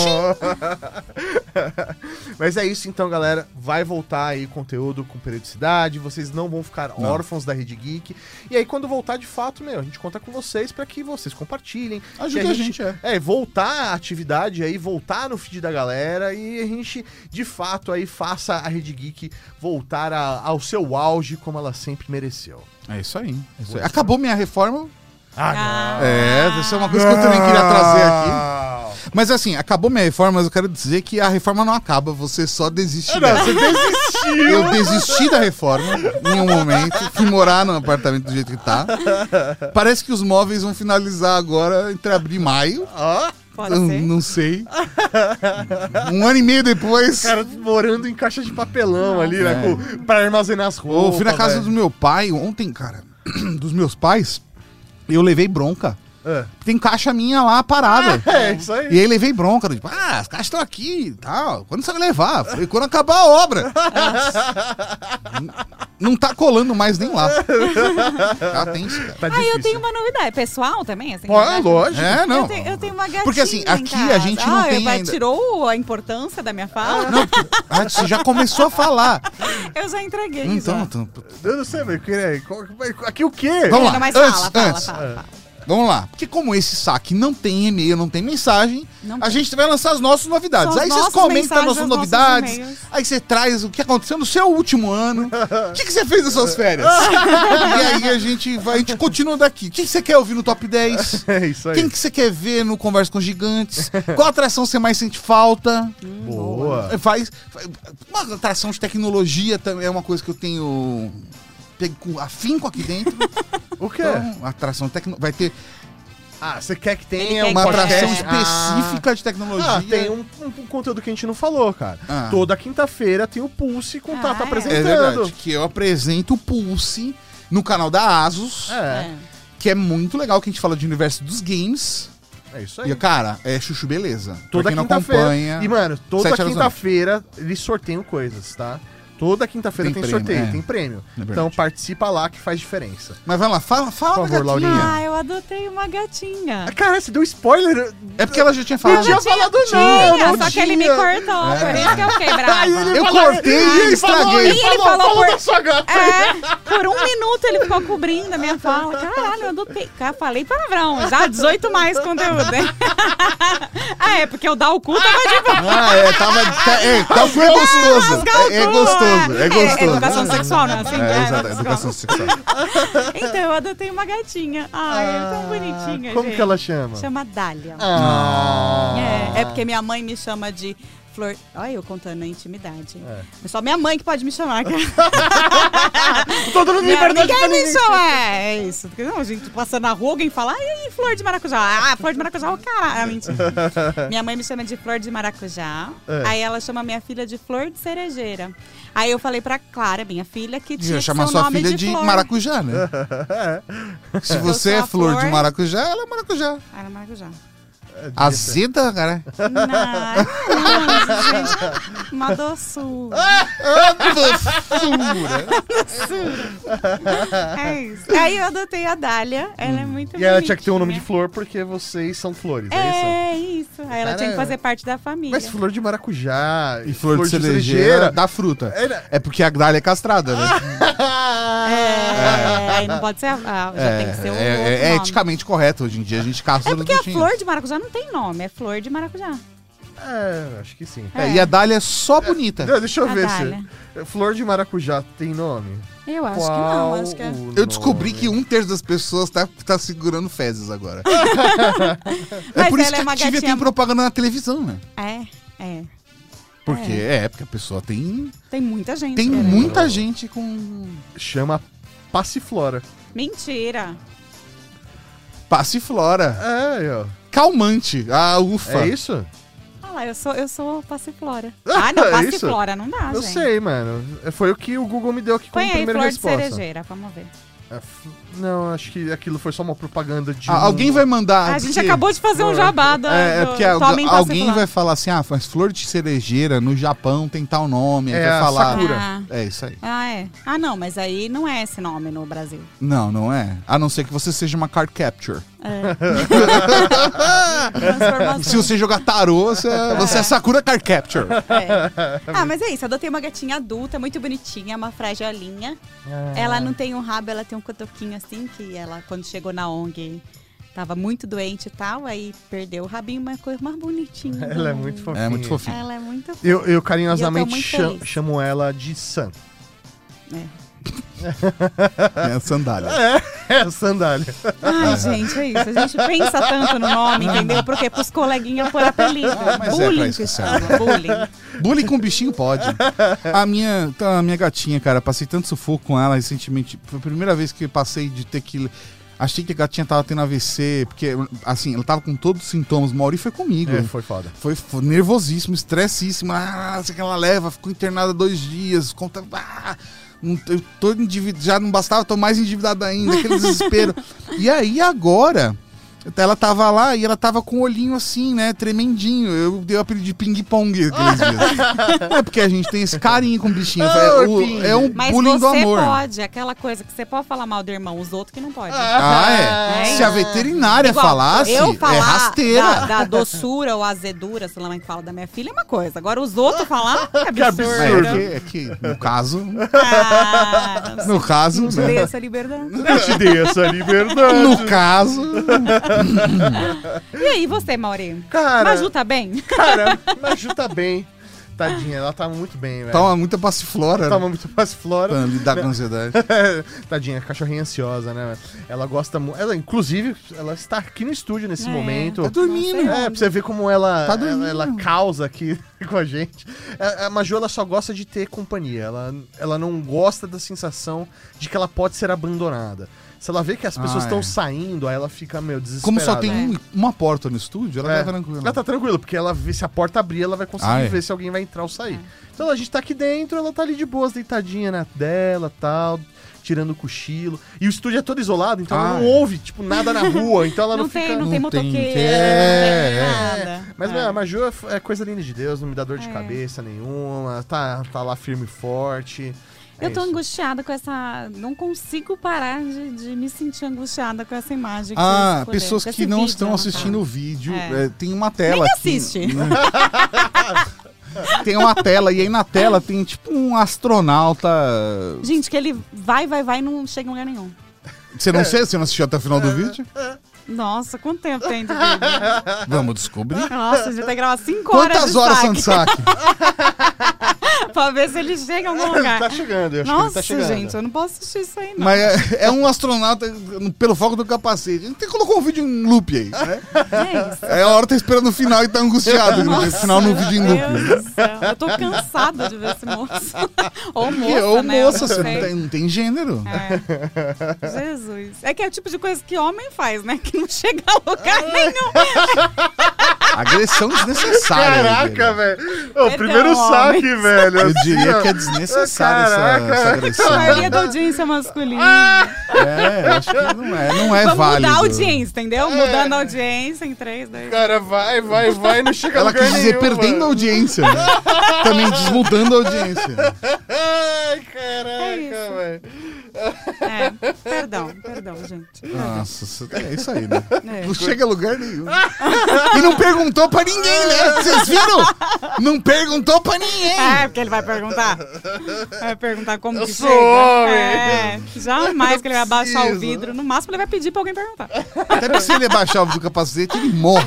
Speaker 1: Mas é isso então, galera. Vai voltar aí conteúdo com periodicidade. Vocês não vão ficar
Speaker 3: Não.
Speaker 1: órfãos da Rede Geek. E aí, quando voltar de fato, meu, a gente conta com vocês pra que vocês compartilhem.
Speaker 3: Ajuda
Speaker 1: que
Speaker 3: a gente, é.
Speaker 1: É, voltar a atividade aí, voltar no feed da galera e a gente, de fato, aí faça a Rede Geek voltar a- ao seu auge como ela sempre mereceu.
Speaker 3: É isso aí. é isso aí. Acabou minha reforma.
Speaker 1: Ah,
Speaker 4: Ah.
Speaker 3: É, isso é uma coisa que eu também queria trazer aqui.
Speaker 1: aqui.
Speaker 3: Mas assim, acabou minha reforma, mas eu quero dizer que a reforma não acaba, você só desiste
Speaker 1: Não,
Speaker 3: dela.
Speaker 1: você desistiu.
Speaker 3: Eu desisti da reforma em um momento, fui morar no apartamento do jeito que tá. Parece que os móveis vão finalizar agora entre abril e maio.
Speaker 1: Ó,
Speaker 4: Pode
Speaker 3: Eu
Speaker 4: ser?
Speaker 3: não sei. Um ano e meio depois,
Speaker 1: cara morando em caixa de papelão ali, né?
Speaker 3: É.
Speaker 1: com- Pra armazenar as
Speaker 3: eu
Speaker 1: roupas.
Speaker 3: fui na casa
Speaker 1: velho.
Speaker 3: do meu pai ontem, cara. Dos meus pais, eu levei bronca.
Speaker 1: É.
Speaker 3: Tem caixa minha lá parada.
Speaker 1: É, isso aí.
Speaker 3: E aí levei bronca, tipo, ah, as caixas estão aqui e tal. Quando você vai levar? Falei, quando acabar a obra. N- Não tá colando mais nem lá. Tá tenso, cara.
Speaker 1: Tá
Speaker 4: Ah,
Speaker 1: difícil.
Speaker 4: eu tenho uma novidade. Pessoal também, assim?
Speaker 1: Pô,
Speaker 4: né?
Speaker 1: lógico.
Speaker 3: É, não.
Speaker 4: Eu tenho, eu tenho uma gatinha.
Speaker 3: Porque, assim,
Speaker 4: em
Speaker 3: aqui a
Speaker 4: casa.
Speaker 3: gente não
Speaker 4: ah,
Speaker 3: tem
Speaker 4: eu-
Speaker 3: ainda-
Speaker 4: Tirou a importância da minha fala?
Speaker 3: Não, porque, ah, você já começou a falar.
Speaker 4: Eu já entreguei.
Speaker 3: Então,
Speaker 4: já.
Speaker 3: então,
Speaker 1: Eu não sei, velho. que- qual- Aqui o quê?
Speaker 3: Vamos lá.
Speaker 4: Não, mas
Speaker 3: antes,
Speaker 4: fala, fala,
Speaker 3: antes.
Speaker 4: fala, fala.
Speaker 3: Vamos lá. Porque como esse saque não tem e-mail, não tem mensagem,
Speaker 4: Não
Speaker 3: a
Speaker 4: tem.
Speaker 3: gente vai lançar as nossas novidades.
Speaker 4: São as
Speaker 3: Aí vocês
Speaker 4: nossas
Speaker 3: comentam as
Speaker 4: mensagens,
Speaker 3: nossas
Speaker 4: os nossos
Speaker 3: novidades.
Speaker 4: e-mails.
Speaker 3: Aí você traz o que aconteceu no seu último ano. O que, que você fez nas suas férias? E aí a gente vai, a gente continua daqui. O que, que você quer ouvir no top dez?
Speaker 1: É isso aí.
Speaker 3: Quem que você quer ver no Conversa com Gigantes? Qual atração você mais sente falta?
Speaker 1: Boa.
Speaker 3: Faz, faz- uma atração de tecnologia também é uma coisa que eu tenho pego com afinco aqui dentro.
Speaker 1: O quê?
Speaker 3: Então, atração tecno, vai ter
Speaker 1: Ah, você quer que
Speaker 4: Ele
Speaker 1: tenha
Speaker 4: quer
Speaker 3: uma
Speaker 4: que
Speaker 3: atração
Speaker 4: é.
Speaker 3: específica de tecnologia.
Speaker 1: Ah, tem um, um- um conteúdo que a gente não falou, cara.
Speaker 3: Ah.
Speaker 1: Toda quinta-feira tem o Pulse com o
Speaker 4: Ah,
Speaker 1: Tata
Speaker 4: é?
Speaker 3: É
Speaker 1: apresentando.
Speaker 3: verdade, que eu apresento o Pulse no canal da Asus,
Speaker 1: É,
Speaker 4: É.
Speaker 3: que é muito legal, que a gente fala de universo dos games.
Speaker 1: é isso aí.
Speaker 3: E, cara, é chuchu beleza. Pra
Speaker 1: Toda
Speaker 3: quem não
Speaker 1: quinta-feira.
Speaker 3: acompanha...
Speaker 1: E, mano, toda
Speaker 3: Sete horas da
Speaker 1: quinta-feira eles sorteiam coisas, tá? Toda quinta-feira tem,
Speaker 3: Tem prêmio,
Speaker 1: sorteio,
Speaker 3: é.
Speaker 1: tem prêmio.
Speaker 3: É verdade.
Speaker 1: Então participa lá que faz diferença.
Speaker 3: Mas vai lá, fala, fala
Speaker 1: Por
Speaker 3: da
Speaker 1: favor,
Speaker 3: gatinha.
Speaker 1: Laurinha.
Speaker 4: Ah, eu adotei uma gatinha.
Speaker 1: Ah, cara, você deu spoiler?
Speaker 3: É porque ela já tinha
Speaker 1: Não
Speaker 3: falado.
Speaker 1: tinha falado não,
Speaker 4: Tinha,
Speaker 1: não
Speaker 4: só que ele me
Speaker 1: tinha.
Speaker 4: cortou,
Speaker 3: É.
Speaker 4: por isso que eu fiquei brava.
Speaker 1: Aí ele
Speaker 3: Eu
Speaker 1: falou-
Speaker 3: cortei e
Speaker 1: ele
Speaker 3: estraguei.
Speaker 1: falou,
Speaker 4: E ele falou
Speaker 1: falou
Speaker 4: por-
Speaker 1: da sua gata.
Speaker 4: É, por um minuto ele ficou cobrindo a minha fala. Caralho, eu adotei. Cara, falei palavrão. Já dezoito mais conteúdo, hein? Ah, é, porque o dar o cu tava de boa.
Speaker 3: Ah, é, tava. Tá, é, tá, foi gostoso.
Speaker 4: Rasgar o
Speaker 3: É, é
Speaker 4: cu,
Speaker 3: gostoso, é
Speaker 4: É,
Speaker 3: gostoso.
Speaker 4: educação sexual, não é assim?
Speaker 3: É,
Speaker 4: É,
Speaker 3: exato, educação sexual.
Speaker 4: Então, eu adotei uma gatinha. Ai, é tão bonitinha,
Speaker 1: Como
Speaker 4: gente.
Speaker 1: que ela chama?
Speaker 4: Chama Dália.
Speaker 1: Ah.
Speaker 4: É, é porque minha mãe me chama de Flor... Olha eu contando a intimidade.
Speaker 1: É.
Speaker 4: É só minha mãe que pode me chamar.
Speaker 1: Tô dando
Speaker 4: Minha,
Speaker 1: liberdade pra
Speaker 4: ninguém me
Speaker 1: ninguém.
Speaker 4: chama. É isso. Porque não, a gente passando na rua, alguém fala, e aí, flor de maracujá? Ah, flor de maracujá, o caralho. Ah, mentira. Minha mãe me chama de flor de maracujá.
Speaker 1: É.
Speaker 4: Aí ela chama minha filha de flor de cerejeira. Aí eu falei pra Clara, minha filha, que tinha
Speaker 3: Já
Speaker 4: que
Speaker 3: chama
Speaker 4: ser o
Speaker 3: sua
Speaker 4: nome
Speaker 3: filha
Speaker 4: de,
Speaker 3: de
Speaker 4: flor.
Speaker 3: maracujá, né? Se você
Speaker 4: sou
Speaker 3: é
Speaker 4: a
Speaker 3: flor de
Speaker 4: flor.
Speaker 3: maracujá, ela é maracujá.
Speaker 4: Ah, era maracujá.
Speaker 3: Azeda, cara?
Speaker 4: Não, não, gente. Uma doçura. É isso. Aí eu adotei a Dália. Ela é muito
Speaker 1: E ela tinha que ter um nome de
Speaker 4: bonitinha.
Speaker 1: flor porque vocês são flores, é, isso?
Speaker 4: É isso. Aí ela tinha que
Speaker 1: Caramba.
Speaker 4: fazer parte da família.
Speaker 1: Mas flor de maracujá
Speaker 3: E flor, de cerejeira da fruta.
Speaker 1: É,
Speaker 3: É porque a Dália é castrada, né?
Speaker 4: É, aí não pode ser. a- a- já tem que ser o
Speaker 3: é,
Speaker 4: outro
Speaker 3: é, é
Speaker 4: nome.
Speaker 3: eticamente correto. Hoje em dia a gente castra
Speaker 4: É
Speaker 3: os
Speaker 4: porque a
Speaker 3: bichinhos.
Speaker 4: flor de maracujá não tem nome, é flor de maracujá.
Speaker 1: É, acho que sim.
Speaker 3: É, e a Dália é só bonita.
Speaker 1: Não, deixa eu
Speaker 4: A
Speaker 1: ver
Speaker 4: Dália.
Speaker 1: se. Flor de maracujá tem nome?
Speaker 4: Eu acho
Speaker 1: Qual
Speaker 4: que não, acho que é.
Speaker 1: o
Speaker 3: Eu descobri
Speaker 1: nome?
Speaker 3: que um terço das pessoas tá, tá segurando fezes agora. é
Speaker 4: Mas
Speaker 3: por isso
Speaker 4: ela
Speaker 3: que
Speaker 4: é uma
Speaker 3: a Tívia
Speaker 4: gatinha-
Speaker 3: tem propaganda na televisão, né?
Speaker 4: É, é.
Speaker 3: Porque é, porque a pessoa tem.
Speaker 4: Tem muita gente.
Speaker 3: Tem
Speaker 4: querendo.
Speaker 3: muita gente com
Speaker 1: Chama Passiflora.
Speaker 4: Mentira.
Speaker 3: passiflora.
Speaker 1: É, aí, ó.
Speaker 3: Calmante. Ah, ufa.
Speaker 1: É isso?
Speaker 4: Olha lá, eu sou, eu sou passiflora. Ah, não,
Speaker 1: É
Speaker 4: passiflora não dá,
Speaker 1: Eu
Speaker 4: gente.
Speaker 1: sei, mano. Foi o que o Google me deu aqui como
Speaker 4: Põe aí
Speaker 1: primeira
Speaker 4: flor
Speaker 1: resposta.
Speaker 4: de cerejeira, vamos ver.
Speaker 1: É, f- Não, acho que aquilo foi só uma propaganda de.
Speaker 3: Ah,
Speaker 1: um-
Speaker 3: alguém vai mandar.
Speaker 4: a gente
Speaker 3: porque-
Speaker 4: acabou de fazer um jabá da,
Speaker 3: É, é
Speaker 4: do
Speaker 3: porque algu-
Speaker 4: Tomem
Speaker 3: alguém
Speaker 4: Passiflora.
Speaker 3: vai falar assim: ah, mas flor de cerejeira no Japão tem tal nome. Aí
Speaker 1: É
Speaker 3: vai
Speaker 1: a
Speaker 3: falar.
Speaker 1: Sakura.
Speaker 4: Ah,
Speaker 3: É isso aí.
Speaker 4: ah, é. Ah, não, mas aí não é esse nome no Brasil.
Speaker 3: Não, não é. A não ser que você seja uma card capture.
Speaker 4: É. Transformação.
Speaker 3: Se você jogar tarô, você, você é Sakura Card Capture.
Speaker 4: É. Ah, mas é isso. Eu adotei uma gatinha adulta, muito bonitinha, uma fragelinha.
Speaker 1: Ah.
Speaker 4: Ela não tem um rabo, ela tem um cotoquinho assim, que ela, quando chegou na O N G, tava muito doente e tal, aí perdeu o rabinho, uma coisa mais bonitinha.
Speaker 1: Ela é muito fofinha.
Speaker 3: É muito fofinho.
Speaker 4: Ela é muito
Speaker 1: Eu, eu
Speaker 4: E eu
Speaker 1: carinhosamente
Speaker 4: tô muito
Speaker 1: cham-
Speaker 4: feliz.
Speaker 1: chamo ela de Sam.
Speaker 3: É sandália.
Speaker 1: É, sandália.
Speaker 4: Ai, gente, é isso. A gente pensa tanto no nome, entendeu? Porque pros coleguinhas por apelido.
Speaker 3: Ah, mas é pra
Speaker 4: bullying
Speaker 3: isso
Speaker 4: que
Speaker 3: que
Speaker 4: chama, bullying.
Speaker 3: Bullying com bichinho pode. A minha, tá, a minha gatinha, cara, passei tanto sufoco com ela recentemente. Foi a primeira vez que eu passei de ter que. Achei que a gatinha tava tendo A V C, porque, assim, ela tava com todos os sintomas. O Mauri foi comigo.
Speaker 1: É, foi foda.
Speaker 3: Foi, foi nervosíssimo, estressíssimo. Ah, sei que ela leva, ficou internada dois dias. Conta. Ah, não- eu tô endividado, já não bastava, tô mais endividado ainda, aquele desespero. E aí agora, ela tava lá e ela tava com o olhinho assim, né, tremendinho. Eu dei o apelido de ping-pong aqueles dias. É porque a gente tem esse carinho com o bichinho. É, o-
Speaker 1: Ping.
Speaker 3: é um
Speaker 4: Mas
Speaker 3: bullying do
Speaker 4: você
Speaker 3: amor.
Speaker 4: pode, aquela coisa que você pode falar mal do irmão, os outros que não podem.
Speaker 3: Ah, é?
Speaker 4: É
Speaker 3: Se a
Speaker 4: isso.
Speaker 3: veterinária
Speaker 4: Igual,
Speaker 3: falasse,
Speaker 4: eu
Speaker 3: é
Speaker 4: falar
Speaker 3: rasteira.
Speaker 4: Da, da doçura ou azedura, sei lá como é que fala da minha filha, é uma coisa. Agora os outros falar, que absurdo.
Speaker 1: absurdo.
Speaker 3: É que, é que, no caso,
Speaker 4: Ah, não sei.
Speaker 3: no caso,
Speaker 4: Não te dei
Speaker 3: né?
Speaker 4: essa liberdade.
Speaker 1: Eu te dei essa liberdade.
Speaker 3: No caso,
Speaker 4: E aí, você, Mauri?
Speaker 1: Cara,
Speaker 4: Maju tá bem?
Speaker 1: cara, Maju tá bem. Tadinha, ela tá muito bem, velho.
Speaker 3: toma muita passiflora
Speaker 1: Tava muito passiflora.
Speaker 3: pra lidar com a ansiedade.
Speaker 1: Tadinha, cachorrinha ansiosa, né? Ela gosta muito. Ela, inclusive, ela está aqui no estúdio nesse
Speaker 4: É.
Speaker 1: momento.
Speaker 3: Tá dormindo.
Speaker 4: Não sei.
Speaker 1: É, pra você ver como ela,
Speaker 3: Tá
Speaker 1: ela,
Speaker 3: dormindo.
Speaker 1: ela causa aqui com a gente. A, a Maju, ela só gosta de ter companhia. Ela, ela não gosta da sensação de que ela pode ser abandonada. Se ela vê que as pessoas
Speaker 3: Ah,
Speaker 1: estão
Speaker 3: é.
Speaker 1: saindo, aí ela fica, meu, desesperada.
Speaker 3: Como só tem
Speaker 4: É.
Speaker 3: um- uma porta no estúdio, ela
Speaker 1: É.
Speaker 3: tá tranquila.
Speaker 1: Ela tá tranquila, porque ela vê se a porta abrir, ela vai conseguir
Speaker 3: Ah, é.
Speaker 1: ver se alguém vai entrar ou sair. Então a gente tá aqui dentro, ela tá ali de boas, deitadinha na dela, tal, tirando o cochilo. E o estúdio é todo isolado, então ela
Speaker 3: Ah,
Speaker 1: não
Speaker 3: é.
Speaker 1: ouve, tipo, nada na rua, então ela não,
Speaker 4: Não tem,
Speaker 1: fica...
Speaker 4: não
Speaker 3: Não
Speaker 4: tem
Speaker 3: tem-
Speaker 4: motoqueiro,
Speaker 3: é,
Speaker 4: não tem nada.
Speaker 1: Mas
Speaker 4: É.
Speaker 1: a Maju é- é coisa linda de Deus, não me dá dor de
Speaker 4: É.
Speaker 1: cabeça nenhuma, tá, tá lá firme e forte. É
Speaker 4: Eu tô
Speaker 1: isso.
Speaker 4: angustiada com essa... Não consigo parar de, de me sentir angustiada com essa imagem que
Speaker 3: Ah,
Speaker 4: vocês escolheram,
Speaker 3: pessoas
Speaker 4: com
Speaker 3: que
Speaker 4: esse
Speaker 3: não
Speaker 4: vídeo,
Speaker 3: estão
Speaker 4: no
Speaker 3: assistindo o
Speaker 4: caso.
Speaker 3: vídeo,
Speaker 4: É.
Speaker 3: é, tem uma tela
Speaker 4: Nem
Speaker 3: aqui.
Speaker 4: assiste.
Speaker 3: Tem uma tela, e aí na tela tem tipo um astronauta.
Speaker 4: Gente, que ele vai, vai, vai e não chega em lugar nenhum.
Speaker 3: Você não sei, você não assistiu até o final do vídeo?
Speaker 4: Nossa, quanto tempo tem de vídeo?
Speaker 3: Vamos descobrir.
Speaker 4: Nossa, a gente vai gravar cinco horas
Speaker 3: Quantas
Speaker 4: de
Speaker 3: horas,
Speaker 4: saque
Speaker 3: Sansaki?
Speaker 4: pra ver se ele chega em algum
Speaker 1: Ele
Speaker 4: lugar.
Speaker 1: tá chegando, eu acho
Speaker 4: Nossa,
Speaker 1: que ele tá chegando.
Speaker 4: gente, eu não posso assistir isso aí, não.
Speaker 3: Mas é, é um astronauta pelo foco do capacete. Ele colocou um vídeo em loop aí, né?
Speaker 4: É isso.
Speaker 3: É a hora tá esperando o final e tá angustiado. No
Speaker 4: Nossa,
Speaker 3: final no vídeo em
Speaker 4: meu
Speaker 3: loop.
Speaker 4: Deus do céu. Eu tô cansada de ver esse moço. Ou moça,
Speaker 3: Ou
Speaker 4: né?
Speaker 3: moça,
Speaker 4: Eu
Speaker 3: você
Speaker 4: não
Speaker 3: não
Speaker 4: sei.
Speaker 3: tem, não tem gênero.
Speaker 4: É. Jesus. É que é o tipo de coisa que homem faz, né? Que não chega a lugar nenhum.
Speaker 3: Agressão desnecessária.
Speaker 1: Caraca, velho. O
Speaker 4: Perdão,
Speaker 1: primeiro saque,
Speaker 4: homens.
Speaker 1: velho.
Speaker 3: Eu
Speaker 1: assim,
Speaker 3: diria
Speaker 1: ó.
Speaker 3: que é desnecessária essa,
Speaker 1: Caraca.
Speaker 3: essa
Speaker 4: A
Speaker 3: agressão.
Speaker 4: maioria da audiência masculina.
Speaker 3: É, eu acho que não é, não é
Speaker 4: Vamos
Speaker 3: válido.
Speaker 4: mudar a audiência, entendeu? Mudando a audiência em três, dois...
Speaker 1: Cara, vai, vai, vai, não chega a
Speaker 3: Ela
Speaker 1: lugar
Speaker 3: quis dizer
Speaker 1: nenhum,
Speaker 3: perdendo
Speaker 1: mano.
Speaker 3: a audiência. Né? Também desmudando a audiência.
Speaker 1: Ai,
Speaker 4: É
Speaker 1: caraca,
Speaker 4: isso.
Speaker 1: velho.
Speaker 4: É, perdão, perdão, gente.
Speaker 3: Nossa, é isso aí, né?
Speaker 4: É.
Speaker 3: Não chega a lugar nenhum. E não perguntou pra ninguém, né? Vocês viram? Não perguntou pra ninguém.
Speaker 4: É, porque ele vai perguntar. Vai perguntar como
Speaker 1: Eu
Speaker 4: que
Speaker 1: sou
Speaker 4: chega.
Speaker 1: homem.
Speaker 4: É, jamais que ele vai abaixar o
Speaker 1: preciso.
Speaker 4: vidro. No máximo, ele vai pedir pra alguém perguntar.
Speaker 3: Até porque se ele abaixar o do capacete, ele morre.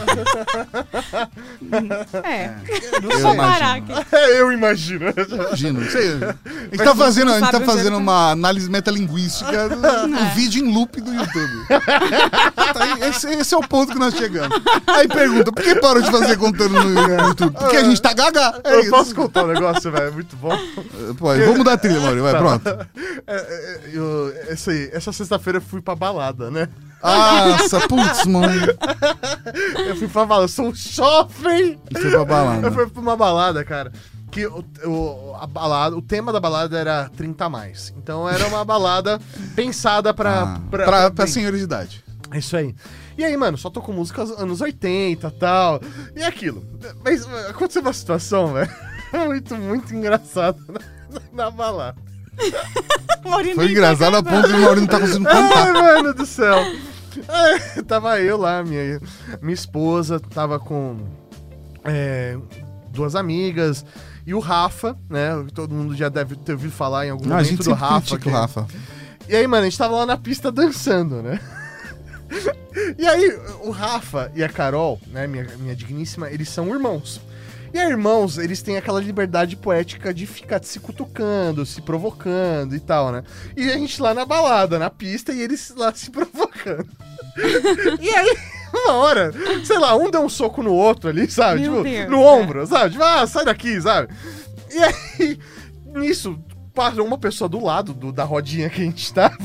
Speaker 4: É,
Speaker 3: Eu
Speaker 4: vou parar
Speaker 3: imagino.
Speaker 4: aqui.
Speaker 1: Eu imagino.
Speaker 3: Imagino, não sei. A gente tá fazendo, a gente tá
Speaker 4: sabe onde
Speaker 3: fazendo
Speaker 4: ele tá.
Speaker 3: uma análise metalinguística do, do
Speaker 4: É.
Speaker 3: vídeo em loop do YouTube. Tá, esse, esse é o ponto que nós chegamos. Aí pergunta, por que parou de fazer conteúdo no, no YouTube? Porque a gente tá gaga. É
Speaker 1: Eu
Speaker 3: isso.
Speaker 1: posso contar um negócio, velho? É muito bom.
Speaker 3: Pô, vamos mudar a trilha, Maurício. Vai, pronto.
Speaker 1: É, é, eu, essa aí, essa sexta-feira eu fui pra balada, né?
Speaker 3: Nossa, putz, mano.
Speaker 1: Eu fui pra balada, eu sou um jovem.
Speaker 3: E foi pra balada.
Speaker 1: Eu fui pra uma balada, cara. Que o, o, a balada, o tema da balada era trinta a mais. Então era uma balada pensada pra.
Speaker 3: Ah,
Speaker 1: pra,
Speaker 3: pra, pra
Speaker 1: bem,
Speaker 3: senhores de idade.
Speaker 1: É isso aí. E aí, mano, só tô com músicas anos oitenta e tal. E aquilo. Mas aconteceu uma situação, velho. Muito, muito engraçada na, na balada.
Speaker 4: Maurinho
Speaker 3: Foi
Speaker 4: nem
Speaker 3: engraçado
Speaker 4: tá
Speaker 3: a ponto de o Maurício não tá conseguindo contar.
Speaker 1: Ai, mano do céu. É, tava eu lá, minha, minha esposa, tava com é, duas amigas e o Rafa, né? Todo mundo já deve ter ouvido falar em algum
Speaker 3: Não, a
Speaker 1: momento
Speaker 3: gente
Speaker 1: do
Speaker 3: sempre
Speaker 1: Rafa.
Speaker 3: critica
Speaker 1: que-
Speaker 3: o Rafa.
Speaker 1: E aí, mano, a gente tava lá na pista dançando, né? E aí, o Rafa e a Carol, né, minha, minha digníssima, eles são irmãos. E aí, irmãos, eles têm aquela liberdade poética de ficar se cutucando, se provocando e tal, né? E a gente lá na balada, na pista, e eles lá se provocando. E aí, uma hora, sei lá, um deu um soco no outro ali, sabe?
Speaker 4: Meu
Speaker 1: tipo,
Speaker 4: Deus,
Speaker 1: no
Speaker 4: é.
Speaker 1: ombro, sabe? Tipo, ah, sai daqui, sabe? E aí, nisso, parou uma pessoa do lado do- da rodinha que a gente tava.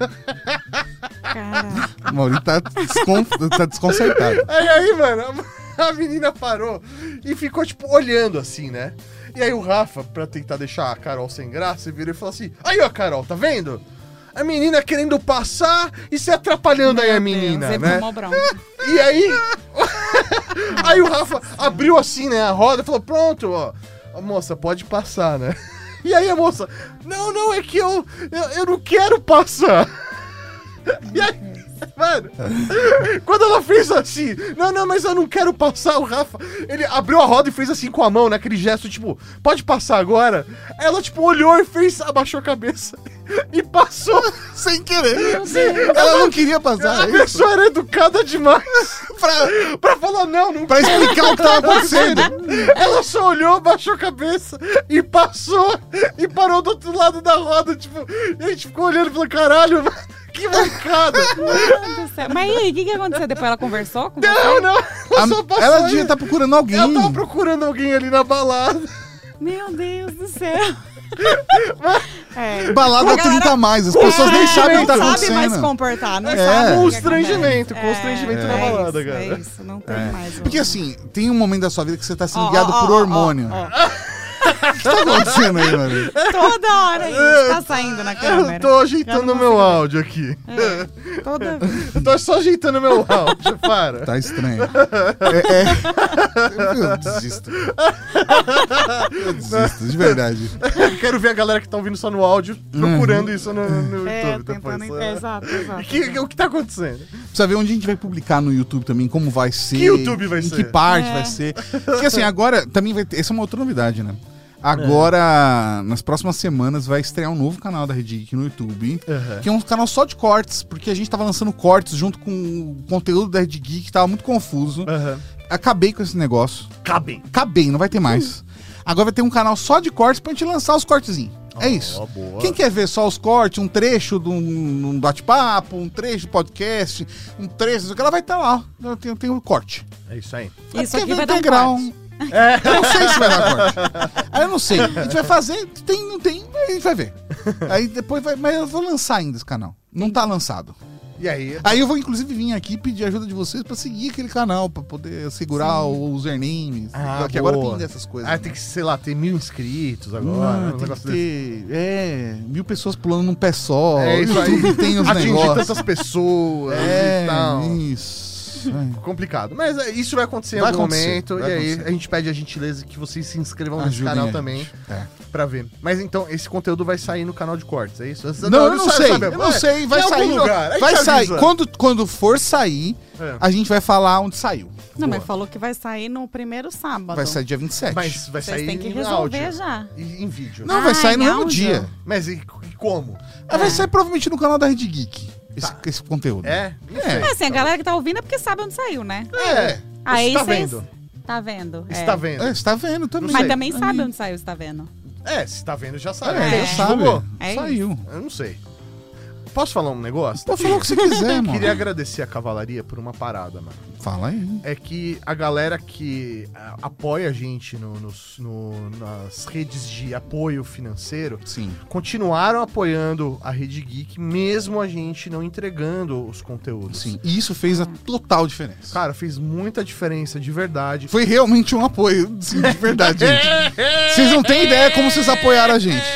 Speaker 4: Cara,
Speaker 3: O Maurício tá, descon... tá desconcertado.
Speaker 1: Aí, aí, mano, a, a menina parou e ficou, tipo, olhando assim, né? E aí o Rafa, pra tentar deixar a Carol sem graça, virou e falou assim: aí, ó, Carol, tá vendo? A menina querendo passar e se atrapalhando aí a menina,
Speaker 4: Deus,
Speaker 1: né?
Speaker 4: tomou bronca.
Speaker 1: E aí. Aí o Rafa abriu assim, né, a roda e falou: pronto, ó. A moça, pode passar, né? E aí a moça: não, não, é que eu, eu, eu não quero passar. E aí, mano, quando ela fez assim, não, não, mas eu não quero passar, o Rafa, ele abriu a roda e fez assim com a mão, naquele gesto, tipo, pode passar agora? Ela, tipo, olhou e fez, abaixou a cabeça e passou.
Speaker 3: Sem querer. Ela não queria passar.
Speaker 1: A
Speaker 3: é isso.
Speaker 1: pessoa era educada demais
Speaker 3: Pra,
Speaker 1: pra falar, não, não
Speaker 3: pra explicar o que tava acontecendo.
Speaker 1: Ela só olhou, abaixou a cabeça e passou e parou do outro lado da roda, tipo, e a gente ficou olhando e falou, caralho, mano, que mancada.
Speaker 4: Meu Deus do céu. Mas e aí, o que, que aconteceu? Depois ela conversou com você?
Speaker 1: Não, não, ela só
Speaker 3: A-
Speaker 1: passou.
Speaker 3: ela
Speaker 1: aí.
Speaker 3: devia estar procurando alguém.
Speaker 1: Ela tava procurando alguém ali na balada.
Speaker 4: Meu Deus do céu. É.
Speaker 3: Balada
Speaker 4: A galera-
Speaker 3: trinta a mais. As pessoas nem
Speaker 4: É,
Speaker 3: sabem o que tá
Speaker 4: não sabe mais se
Speaker 3: acontecendo.
Speaker 4: comportar, não
Speaker 3: É.
Speaker 4: sabe. o que que
Speaker 1: Constrangimento,
Speaker 4: acontece.
Speaker 1: constrangimento
Speaker 4: É,
Speaker 1: na
Speaker 4: é
Speaker 1: balada,
Speaker 4: isso,
Speaker 1: cara.
Speaker 4: É isso, não tem mais.
Speaker 3: Porque assim, tem um momento da sua vida que você tá sendo
Speaker 4: Ó,
Speaker 3: guiado
Speaker 4: ó,
Speaker 3: por
Speaker 4: ó,
Speaker 3: hormônio.
Speaker 4: ó, ó.
Speaker 3: O que tá acontecendo aí, mano?
Speaker 4: Toda hora isso tá saindo na câmera.
Speaker 1: Eu tô ajeitando
Speaker 4: Eu não
Speaker 1: o meu
Speaker 4: consigo ver.
Speaker 1: áudio aqui.
Speaker 4: É, toda vez.
Speaker 1: Eu tô só ajeitando o meu áudio, para.
Speaker 3: Tá estranho. É, é... Eu desisto. Eu desisto, de verdade.
Speaker 1: Quero ver a galera que tá ouvindo só no áudio procurando isso no, no
Speaker 4: É,
Speaker 1: YouTube depois.
Speaker 4: tentando... é, exato, exato.
Speaker 1: E que, que- o que tá acontecendo?
Speaker 3: Precisa ver onde a gente vai publicar no YouTube também, como vai ser.
Speaker 1: Que YouTube vai
Speaker 3: em
Speaker 1: ser?
Speaker 3: que parte
Speaker 4: É.
Speaker 3: vai ser. Porque assim, agora também vai ter. Essa é uma outra novidade, né? Agora, nas próximas semanas, vai estrear um novo canal da Rede Geek no YouTube,
Speaker 1: Uhum.
Speaker 3: que é um canal só de cortes, porque a gente tava lançando cortes junto com o conteúdo da Rede Geek, que tava muito confuso.
Speaker 1: Aham.
Speaker 3: Acabei com esse negócio.
Speaker 1: Cabem.
Speaker 3: Acabei, não vai ter mais. Agora vai ter um canal só de cortes pra gente lançar os cortezinhos. É isso.
Speaker 1: Ó, boa.
Speaker 3: Quem quer ver só os cortes, um trecho de um, um bate-papo, um trecho de podcast, um trecho, ela vai estar lá. Eu tenho, tenho o corte.
Speaker 1: É isso aí.
Speaker 4: Isso
Speaker 3: Quer
Speaker 4: aqui
Speaker 3: ver
Speaker 4: vai dar um
Speaker 3: integral?
Speaker 4: corte.
Speaker 3: Eu não sei se vai dar corte. Aí eu não sei. A gente vai fazer, tem, não tem, aí a gente vai ver. Aí depois vai. Mas eu vou lançar ainda esse canal. Não tá lançado.
Speaker 1: E aí...
Speaker 3: Aí eu vou, inclusive, vir aqui pedir ajuda de vocês pra seguir aquele canal, pra poder segurar
Speaker 4: Sim.
Speaker 3: o usernames.
Speaker 1: Ah,
Speaker 3: que
Speaker 1: boa.
Speaker 3: agora tem dessas coisas.
Speaker 1: Ah, tem que, sei lá, ter mil inscritos agora.
Speaker 3: Não,
Speaker 1: um
Speaker 3: tem
Speaker 1: negócio
Speaker 3: que ter, é, mil pessoas pulando num pé só.
Speaker 1: É isso
Speaker 3: o
Speaker 1: aí.
Speaker 3: YouTube tem os
Speaker 1: Atingir
Speaker 3: negócios.
Speaker 1: tantas pessoas
Speaker 3: É,
Speaker 1: e tal.
Speaker 3: isso. É.
Speaker 1: Complicado. Mas é, isso vai acontecer em
Speaker 3: Vai
Speaker 1: algum
Speaker 3: acontecer,
Speaker 1: momento.
Speaker 3: vai
Speaker 1: E aí
Speaker 3: acontecer.
Speaker 1: a gente pede a gentileza que vocês se inscrevam nesse
Speaker 3: Ajudem
Speaker 1: canal
Speaker 3: a
Speaker 1: também
Speaker 3: gente. É.
Speaker 1: pra ver. Mas então, esse conteúdo vai sair no canal de cortes, é isso?
Speaker 3: Não, eu não
Speaker 1: sabe-
Speaker 3: sei,
Speaker 1: sabe-
Speaker 3: eu não
Speaker 1: é,
Speaker 3: sei, vai
Speaker 1: em algum
Speaker 3: sair. no-
Speaker 1: lugar, a gente
Speaker 3: vai sair.
Speaker 1: avisa.
Speaker 3: Quando, quando for sair,
Speaker 1: É.
Speaker 3: a gente vai falar onde saiu.
Speaker 4: Não,
Speaker 1: Boa.
Speaker 4: mas falou que vai sair no primeiro sábado.
Speaker 3: Vai sair dia vinte e sete.
Speaker 1: Mas vai
Speaker 4: Vocês
Speaker 1: sair
Speaker 4: têm que
Speaker 1: em
Speaker 4: resolver
Speaker 1: áudio.
Speaker 4: já.
Speaker 1: E em vídeo.
Speaker 3: Não, vai
Speaker 4: Ah,
Speaker 3: sair no
Speaker 4: em
Speaker 3: mesmo
Speaker 4: áudio?
Speaker 3: dia.
Speaker 1: Mas e, e como?
Speaker 3: Ah, Vai sair provavelmente no canal da Rede Geek. Esse,
Speaker 1: Tá.
Speaker 3: esse conteúdo.
Speaker 1: É? Não
Speaker 3: É.
Speaker 1: sei.
Speaker 4: É assim, a galera que tá ouvindo é porque sabe onde saiu, né?
Speaker 1: É.
Speaker 4: Aí
Speaker 1: Você tá
Speaker 4: vocês-
Speaker 1: vendo?
Speaker 4: Tá vendo?
Speaker 1: Você
Speaker 4: É.
Speaker 1: tá vendo?
Speaker 3: É, você tá vendo também.
Speaker 4: Mas
Speaker 1: sei.
Speaker 4: também sabe
Speaker 3: Aí.
Speaker 4: onde saiu, você tá vendo?
Speaker 1: É, se tá vendo, já sabe.
Speaker 3: É,
Speaker 1: A
Speaker 3: já
Speaker 1: gente
Speaker 3: sabe.
Speaker 1: divulgou.
Speaker 4: É
Speaker 3: Saiu.
Speaker 1: Eu não sei. Posso falar um negócio?
Speaker 3: Pode falar o que você quiser, mano.
Speaker 1: Queria agradecer a Cavalaria por uma parada, mano.
Speaker 3: Fala aí.
Speaker 1: É que a galera que ah, apoia a gente no- nos- no- nas redes de apoio financeiro
Speaker 3: Sim.
Speaker 1: continuaram apoiando a Rede Geek, mesmo a gente não entregando os conteúdos.
Speaker 3: Sim. E isso fez a total diferença.
Speaker 1: Cara, fez muita diferença, de verdade.
Speaker 3: Foi realmente um apoio, sim, de verdade, gente. Vocês não têm ideia como vocês apoiaram a gente.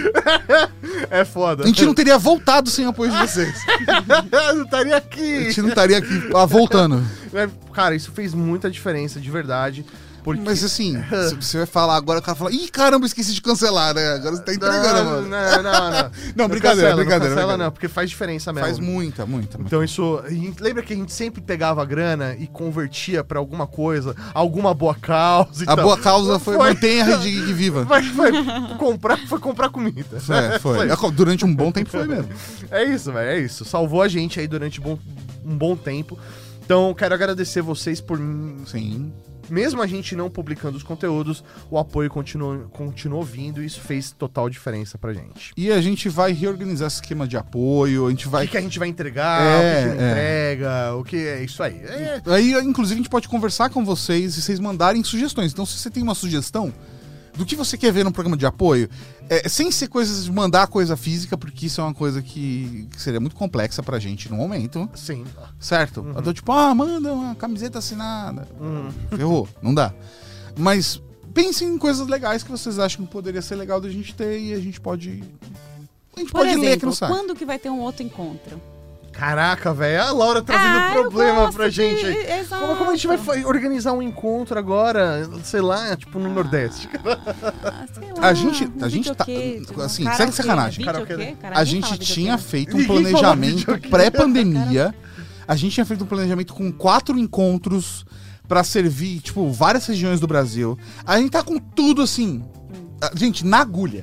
Speaker 1: É foda.
Speaker 3: A gente não teria voltado sem o apoio de vocês.
Speaker 1: não estaria
Speaker 3: A
Speaker 1: aqui.
Speaker 3: gente não estaria aqui ah, voltando.
Speaker 1: É, Cara, isso fez muita diferença, de verdade. Porque...
Speaker 3: Mas assim, se você vai falar agora, o cara fala, ih, caramba, esqueci de cancelar, né? Agora você tá entregando,
Speaker 1: não,
Speaker 3: mano.
Speaker 1: Não, não, não.
Speaker 3: Não, brincadeira,
Speaker 1: cancela,
Speaker 3: brincadeira,
Speaker 1: Não cancela,
Speaker 3: brincadeira.
Speaker 1: não, porque faz diferença mesmo.
Speaker 3: Faz muita, muita. muita.
Speaker 1: Então isso... a gente- lembra que a gente sempre pegava a grana e convertia pra alguma coisa, alguma boa causa e
Speaker 3: A
Speaker 1: tal.
Speaker 3: boa causa foi,
Speaker 1: Foi.
Speaker 3: manter a Rede Geek viva.
Speaker 1: Foi, foi comprar, foi comprar comida.
Speaker 3: É, foi. Durante um bom tempo foi mesmo.
Speaker 1: É isso, velho, é isso. Salvou a gente aí durante bom- um bom tempo. Então, quero agradecer vocês por...
Speaker 3: Sim.
Speaker 1: Mesmo a gente não publicando os conteúdos, o apoio continuou, continuou vindo e isso fez total diferença pra gente.
Speaker 3: E a gente vai reorganizar esse esquema de apoio, a gente
Speaker 1: O
Speaker 3: vai...
Speaker 1: que, que a gente vai entregar,
Speaker 3: É,
Speaker 1: o que a gente não
Speaker 3: é.
Speaker 1: entrega, o que é isso aí. É,
Speaker 3: Aí, inclusive, a gente pode conversar com vocês e vocês mandarem sugestões. Então, se você tem uma sugestão do que você quer ver no programa de apoio, é, sem ser coisas de mandar coisa física, porque isso é uma coisa que, que seria muito complexa pra gente no momento,
Speaker 1: sim.
Speaker 3: certo? Então, tipo, ah, manda uma camiseta assinada. Ferrou, não dá. Mas pensem em coisas legais que vocês acham que poderia ser legal da gente ter e a gente pode... A gente
Speaker 4: Por
Speaker 3: pode ler aqui
Speaker 4: exemplo,
Speaker 3: no site.
Speaker 4: quando que vai ter um outro encontro?
Speaker 1: Caraca, velho, a Laura trazendo
Speaker 4: Ah, eu
Speaker 1: problema
Speaker 4: gosto
Speaker 1: pra
Speaker 4: de-
Speaker 1: gente. aí.
Speaker 4: Exato.
Speaker 1: Como, como a gente vai fa- organizar um encontro agora, sei lá, tipo no Nordeste?
Speaker 4: Ah, sei lá,
Speaker 3: A gente- a
Speaker 4: um
Speaker 3: gente tá-
Speaker 4: videokê, tipo,
Speaker 3: assim,
Speaker 4: karaokê,
Speaker 3: sem sacanagem.
Speaker 4: videokê?
Speaker 1: Karaokê.
Speaker 4: Cara,
Speaker 3: A
Speaker 4: ninguém fala
Speaker 3: gente
Speaker 4: videokê,
Speaker 3: tinha
Speaker 4: né?
Speaker 3: feito um
Speaker 1: Ninguém fala
Speaker 3: planejamento
Speaker 1: videokê.
Speaker 3: pré-pandemia. A gente tinha feito um planejamento com quatro encontros pra servir, tipo, várias regiões do Brasil. A gente tá com tudo assim, a- gente, na agulha.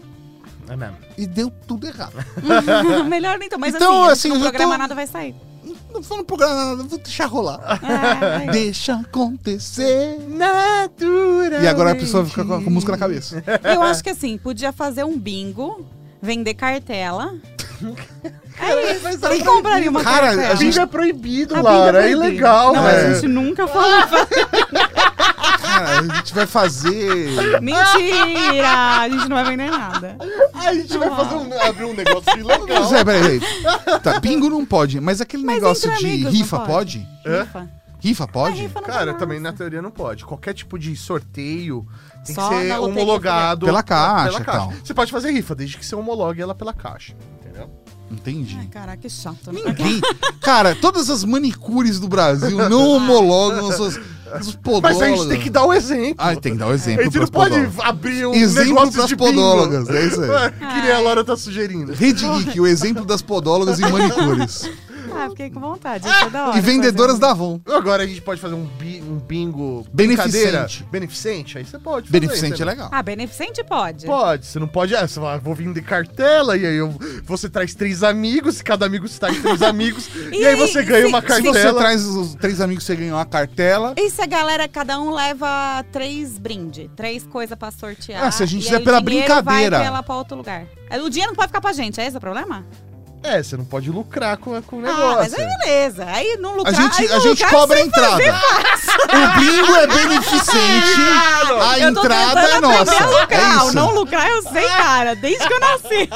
Speaker 1: É mesmo.
Speaker 3: E deu tudo errado.
Speaker 4: Melhor então, mas
Speaker 3: Então,
Speaker 4: assim,
Speaker 3: assim,
Speaker 4: no
Speaker 3: eu já
Speaker 4: programa
Speaker 3: tô-
Speaker 4: nada vai sair.
Speaker 3: Não foi no programa, vou deixar rolar.
Speaker 4: É, é.
Speaker 3: Deixa acontecer.
Speaker 1: Natural.
Speaker 3: E agora a pessoa fica com a, com a música na cabeça.
Speaker 4: Eu acho que assim, podia fazer um bingo, vender cartela. É isso. Quem compraria uma
Speaker 3: Cara,
Speaker 4: cartela?
Speaker 3: a gente-
Speaker 1: Bingo é proibido,
Speaker 4: A bingo
Speaker 1: Laura. É
Speaker 4: proibido.
Speaker 1: ilegal,
Speaker 4: Não, mas
Speaker 3: É.
Speaker 4: a gente nunca falou.
Speaker 3: Cara, a gente vai fazer.
Speaker 4: Mentira! A gente não vai vender nada.
Speaker 1: A gente vai fazer um, abrir um negócio ilegal.
Speaker 3: Pois é, peraí. Tá, bingo não pode, mas aquele
Speaker 4: Mas
Speaker 3: negócio
Speaker 4: entre
Speaker 3: de
Speaker 4: amigos não
Speaker 3: rifa
Speaker 4: pode?
Speaker 3: pode?
Speaker 1: Hã?
Speaker 4: Rifa.
Speaker 3: Rifa pode?
Speaker 4: A rifa não
Speaker 1: Cara,
Speaker 4: tem
Speaker 1: também na
Speaker 4: graça.
Speaker 1: teoria não pode. Qualquer tipo de sorteio tem
Speaker 4: Só
Speaker 1: que ser
Speaker 4: na loteria
Speaker 1: homologado
Speaker 3: pela caixa,
Speaker 1: pela caixa.
Speaker 3: tal.
Speaker 1: Você pode fazer rifa, desde que você homologue ela pela caixa. Entendeu?
Speaker 3: Entendi.
Speaker 4: Ai, caraca, que chato. Né?
Speaker 3: Ninguém. Cara, todas as manicures do Brasil não homologam as suas, as podólogas.
Speaker 1: Mas a gente tem que dar o exemplo.
Speaker 3: Ah, tem que dar o
Speaker 1: a
Speaker 3: exemplo
Speaker 1: gente não
Speaker 3: pras
Speaker 1: pode
Speaker 3: podólogas.
Speaker 1: abrir um
Speaker 3: Exemplo
Speaker 1: negócio
Speaker 3: pras
Speaker 1: de bingo.
Speaker 3: podólogas, é isso aí.
Speaker 1: É, que nem a Laura tá sugerindo.
Speaker 3: Rede Geek, o exemplo das podólogas e manicures.
Speaker 4: Ah, fiquei com vontade. Isso é da hora
Speaker 3: E vendedoras
Speaker 4: fazer
Speaker 3: da Avon.
Speaker 1: Agora a gente pode fazer um, bi- um bingo
Speaker 3: Beneficente.
Speaker 1: brincadeira. Beneficente. Aí você pode fazer.
Speaker 3: Beneficente é
Speaker 1: entendeu?
Speaker 3: legal.
Speaker 4: Ah, beneficente pode.
Speaker 1: Pode, você não pode. Ah, você fala, vou vender cartela, e aí eu, você traz três amigos, cada amigo traz três amigos, e,
Speaker 4: E
Speaker 1: aí você ganha
Speaker 4: se-
Speaker 1: uma
Speaker 4: se
Speaker 3: Se
Speaker 1: cartela.
Speaker 3: você traz os três amigos, você ganha uma cartela.
Speaker 4: E se a galera, cada um leva três brindes, três coisas pra sortear?
Speaker 3: Ah, se a gente
Speaker 4: e
Speaker 3: fizer
Speaker 4: aí o
Speaker 3: pela
Speaker 4: dinheiro
Speaker 3: brincadeira.
Speaker 4: vai pra lá pra outro lugar. O dinheiro não pode ficar pra gente, é esse o problema?
Speaker 1: É, você não pode lucrar com, com o
Speaker 4: Ah,
Speaker 1: negócio.
Speaker 4: mas aí beleza. Aí não
Speaker 3: A
Speaker 4: lucrar,
Speaker 3: gente,
Speaker 4: aí
Speaker 3: a
Speaker 4: não
Speaker 3: gente
Speaker 4: lucrar,
Speaker 3: cobra a
Speaker 4: sem fazer,
Speaker 3: entrada. O bingo é beneficente, a
Speaker 4: Eu tô
Speaker 3: entrada é
Speaker 4: tentando
Speaker 3: nossa.
Speaker 4: aprender a lucrar.
Speaker 3: É
Speaker 4: O
Speaker 3: isso.
Speaker 4: não lucrar eu sei, cara, desde que eu nasci.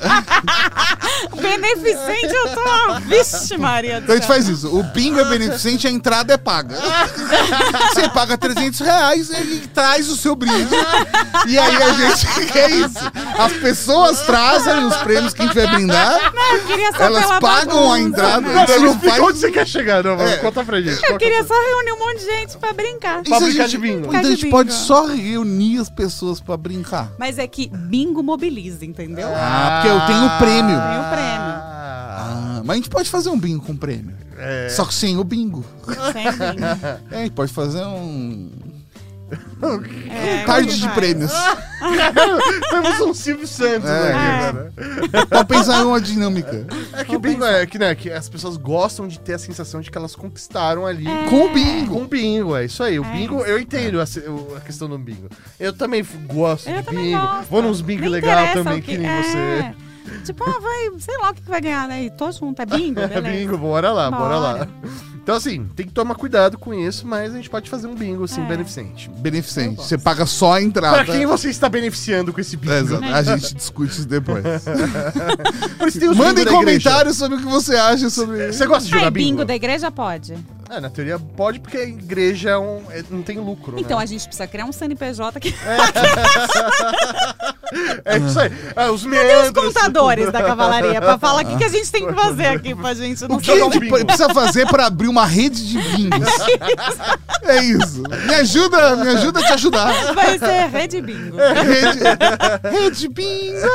Speaker 4: Beneficente eu tô... Vixe, Maria do
Speaker 3: Então a gente
Speaker 4: céu.
Speaker 3: faz isso. O bingo é beneficente, a entrada é paga. Você paga trezentos reais, ele traz o seu brinde. E aí a gente... É isso. As pessoas trazem os prêmios que a gente vai brindar.
Speaker 4: Não, eu queria só
Speaker 3: Elas
Speaker 4: pela
Speaker 3: pagam a
Speaker 4: bagunça.
Speaker 3: entrada.
Speaker 1: Não,
Speaker 3: Isso
Speaker 1: não,
Speaker 3: não
Speaker 1: explica
Speaker 3: faz...
Speaker 1: onde você quer chegar, não, mano.
Speaker 3: É.
Speaker 1: Conta pra gente.
Speaker 4: Eu queria só reunir um monte de gente pra brincar.
Speaker 3: Isso
Speaker 1: Pra
Speaker 3: a
Speaker 1: brincar
Speaker 3: gente-
Speaker 1: de bingo.
Speaker 3: Então a
Speaker 4: Brincar
Speaker 3: gente
Speaker 4: de
Speaker 3: pode
Speaker 4: bingo.
Speaker 3: só reunir as pessoas pra brincar.
Speaker 4: Mas é que bingo mobiliza, entendeu?
Speaker 3: Ah, porque eu tenho prêmio.
Speaker 4: Tem o prêmio.
Speaker 3: Ah, mas a gente pode fazer um bingo com prêmio.
Speaker 1: É.
Speaker 3: Só que sem o bingo.
Speaker 4: Sem bingo.
Speaker 3: É, a gente pode fazer um...
Speaker 4: É,
Speaker 3: Tarde
Speaker 4: como
Speaker 3: de
Speaker 4: que
Speaker 3: prêmios.
Speaker 1: Temos um Silvio Santos
Speaker 3: É.
Speaker 1: aqui,
Speaker 4: É.
Speaker 1: cara.
Speaker 3: Pode pensar em uma dinâmica.
Speaker 1: É que o bingo é que, né, que as pessoas gostam de ter a sensação de que elas conquistaram ali
Speaker 4: É.
Speaker 3: Com o bingo.
Speaker 1: com o bingo, é isso aí. O
Speaker 4: É
Speaker 1: bingo,
Speaker 4: isso.
Speaker 1: eu entendo a, se- o- a questão do bingo. Eu também f- gosto
Speaker 4: Eu
Speaker 1: de
Speaker 4: também
Speaker 1: bingo.
Speaker 4: gosto.
Speaker 1: Vou nos bingo
Speaker 4: Nem
Speaker 1: legal
Speaker 4: interessa
Speaker 1: também,
Speaker 4: o
Speaker 1: que,
Speaker 4: que
Speaker 1: nem
Speaker 4: é.
Speaker 1: você.
Speaker 4: Tipo, ah, vai, sei lá o que que vai ganhar, né? E tô junto, é bingo,
Speaker 1: É
Speaker 4: beleza.
Speaker 1: bingo, bora lá, bora, lá.
Speaker 4: Bora.
Speaker 1: Então, assim, tem que tomar cuidado com isso, mas a gente pode fazer um bingo, assim,
Speaker 4: É.
Speaker 1: beneficente.
Speaker 3: Beneficente. Você paga só a entrada.
Speaker 1: Pra quem você está beneficiando com esse bingo?
Speaker 3: É, exato. A gente discute isso depois.
Speaker 1: Por isso tem os
Speaker 3: Mandem
Speaker 1: bingo da igreja.
Speaker 3: comentários sobre o que você acha sobre
Speaker 1: Você gosta de jogar
Speaker 4: Ah, e bingo
Speaker 1: bingo?
Speaker 4: da igreja pode.
Speaker 1: É, na teoria pode, porque a igreja é um, é- não tem lucro,
Speaker 4: Então
Speaker 1: né?
Speaker 4: a gente precisa criar um C N P J que
Speaker 1: É isso aí. É, os
Speaker 4: tem os
Speaker 1: meandros.
Speaker 4: contadores da cavalaria pra falar o que, que a gente tem que fazer aqui pra gente não
Speaker 3: O que a
Speaker 4: ser
Speaker 3: gente
Speaker 1: bingo.
Speaker 3: precisa fazer pra abrir uma rede de bingos? É isso. Me ajuda, me ajuda a te ajudar.
Speaker 4: Vai ser rede bingo.
Speaker 3: Rede, rede bingo.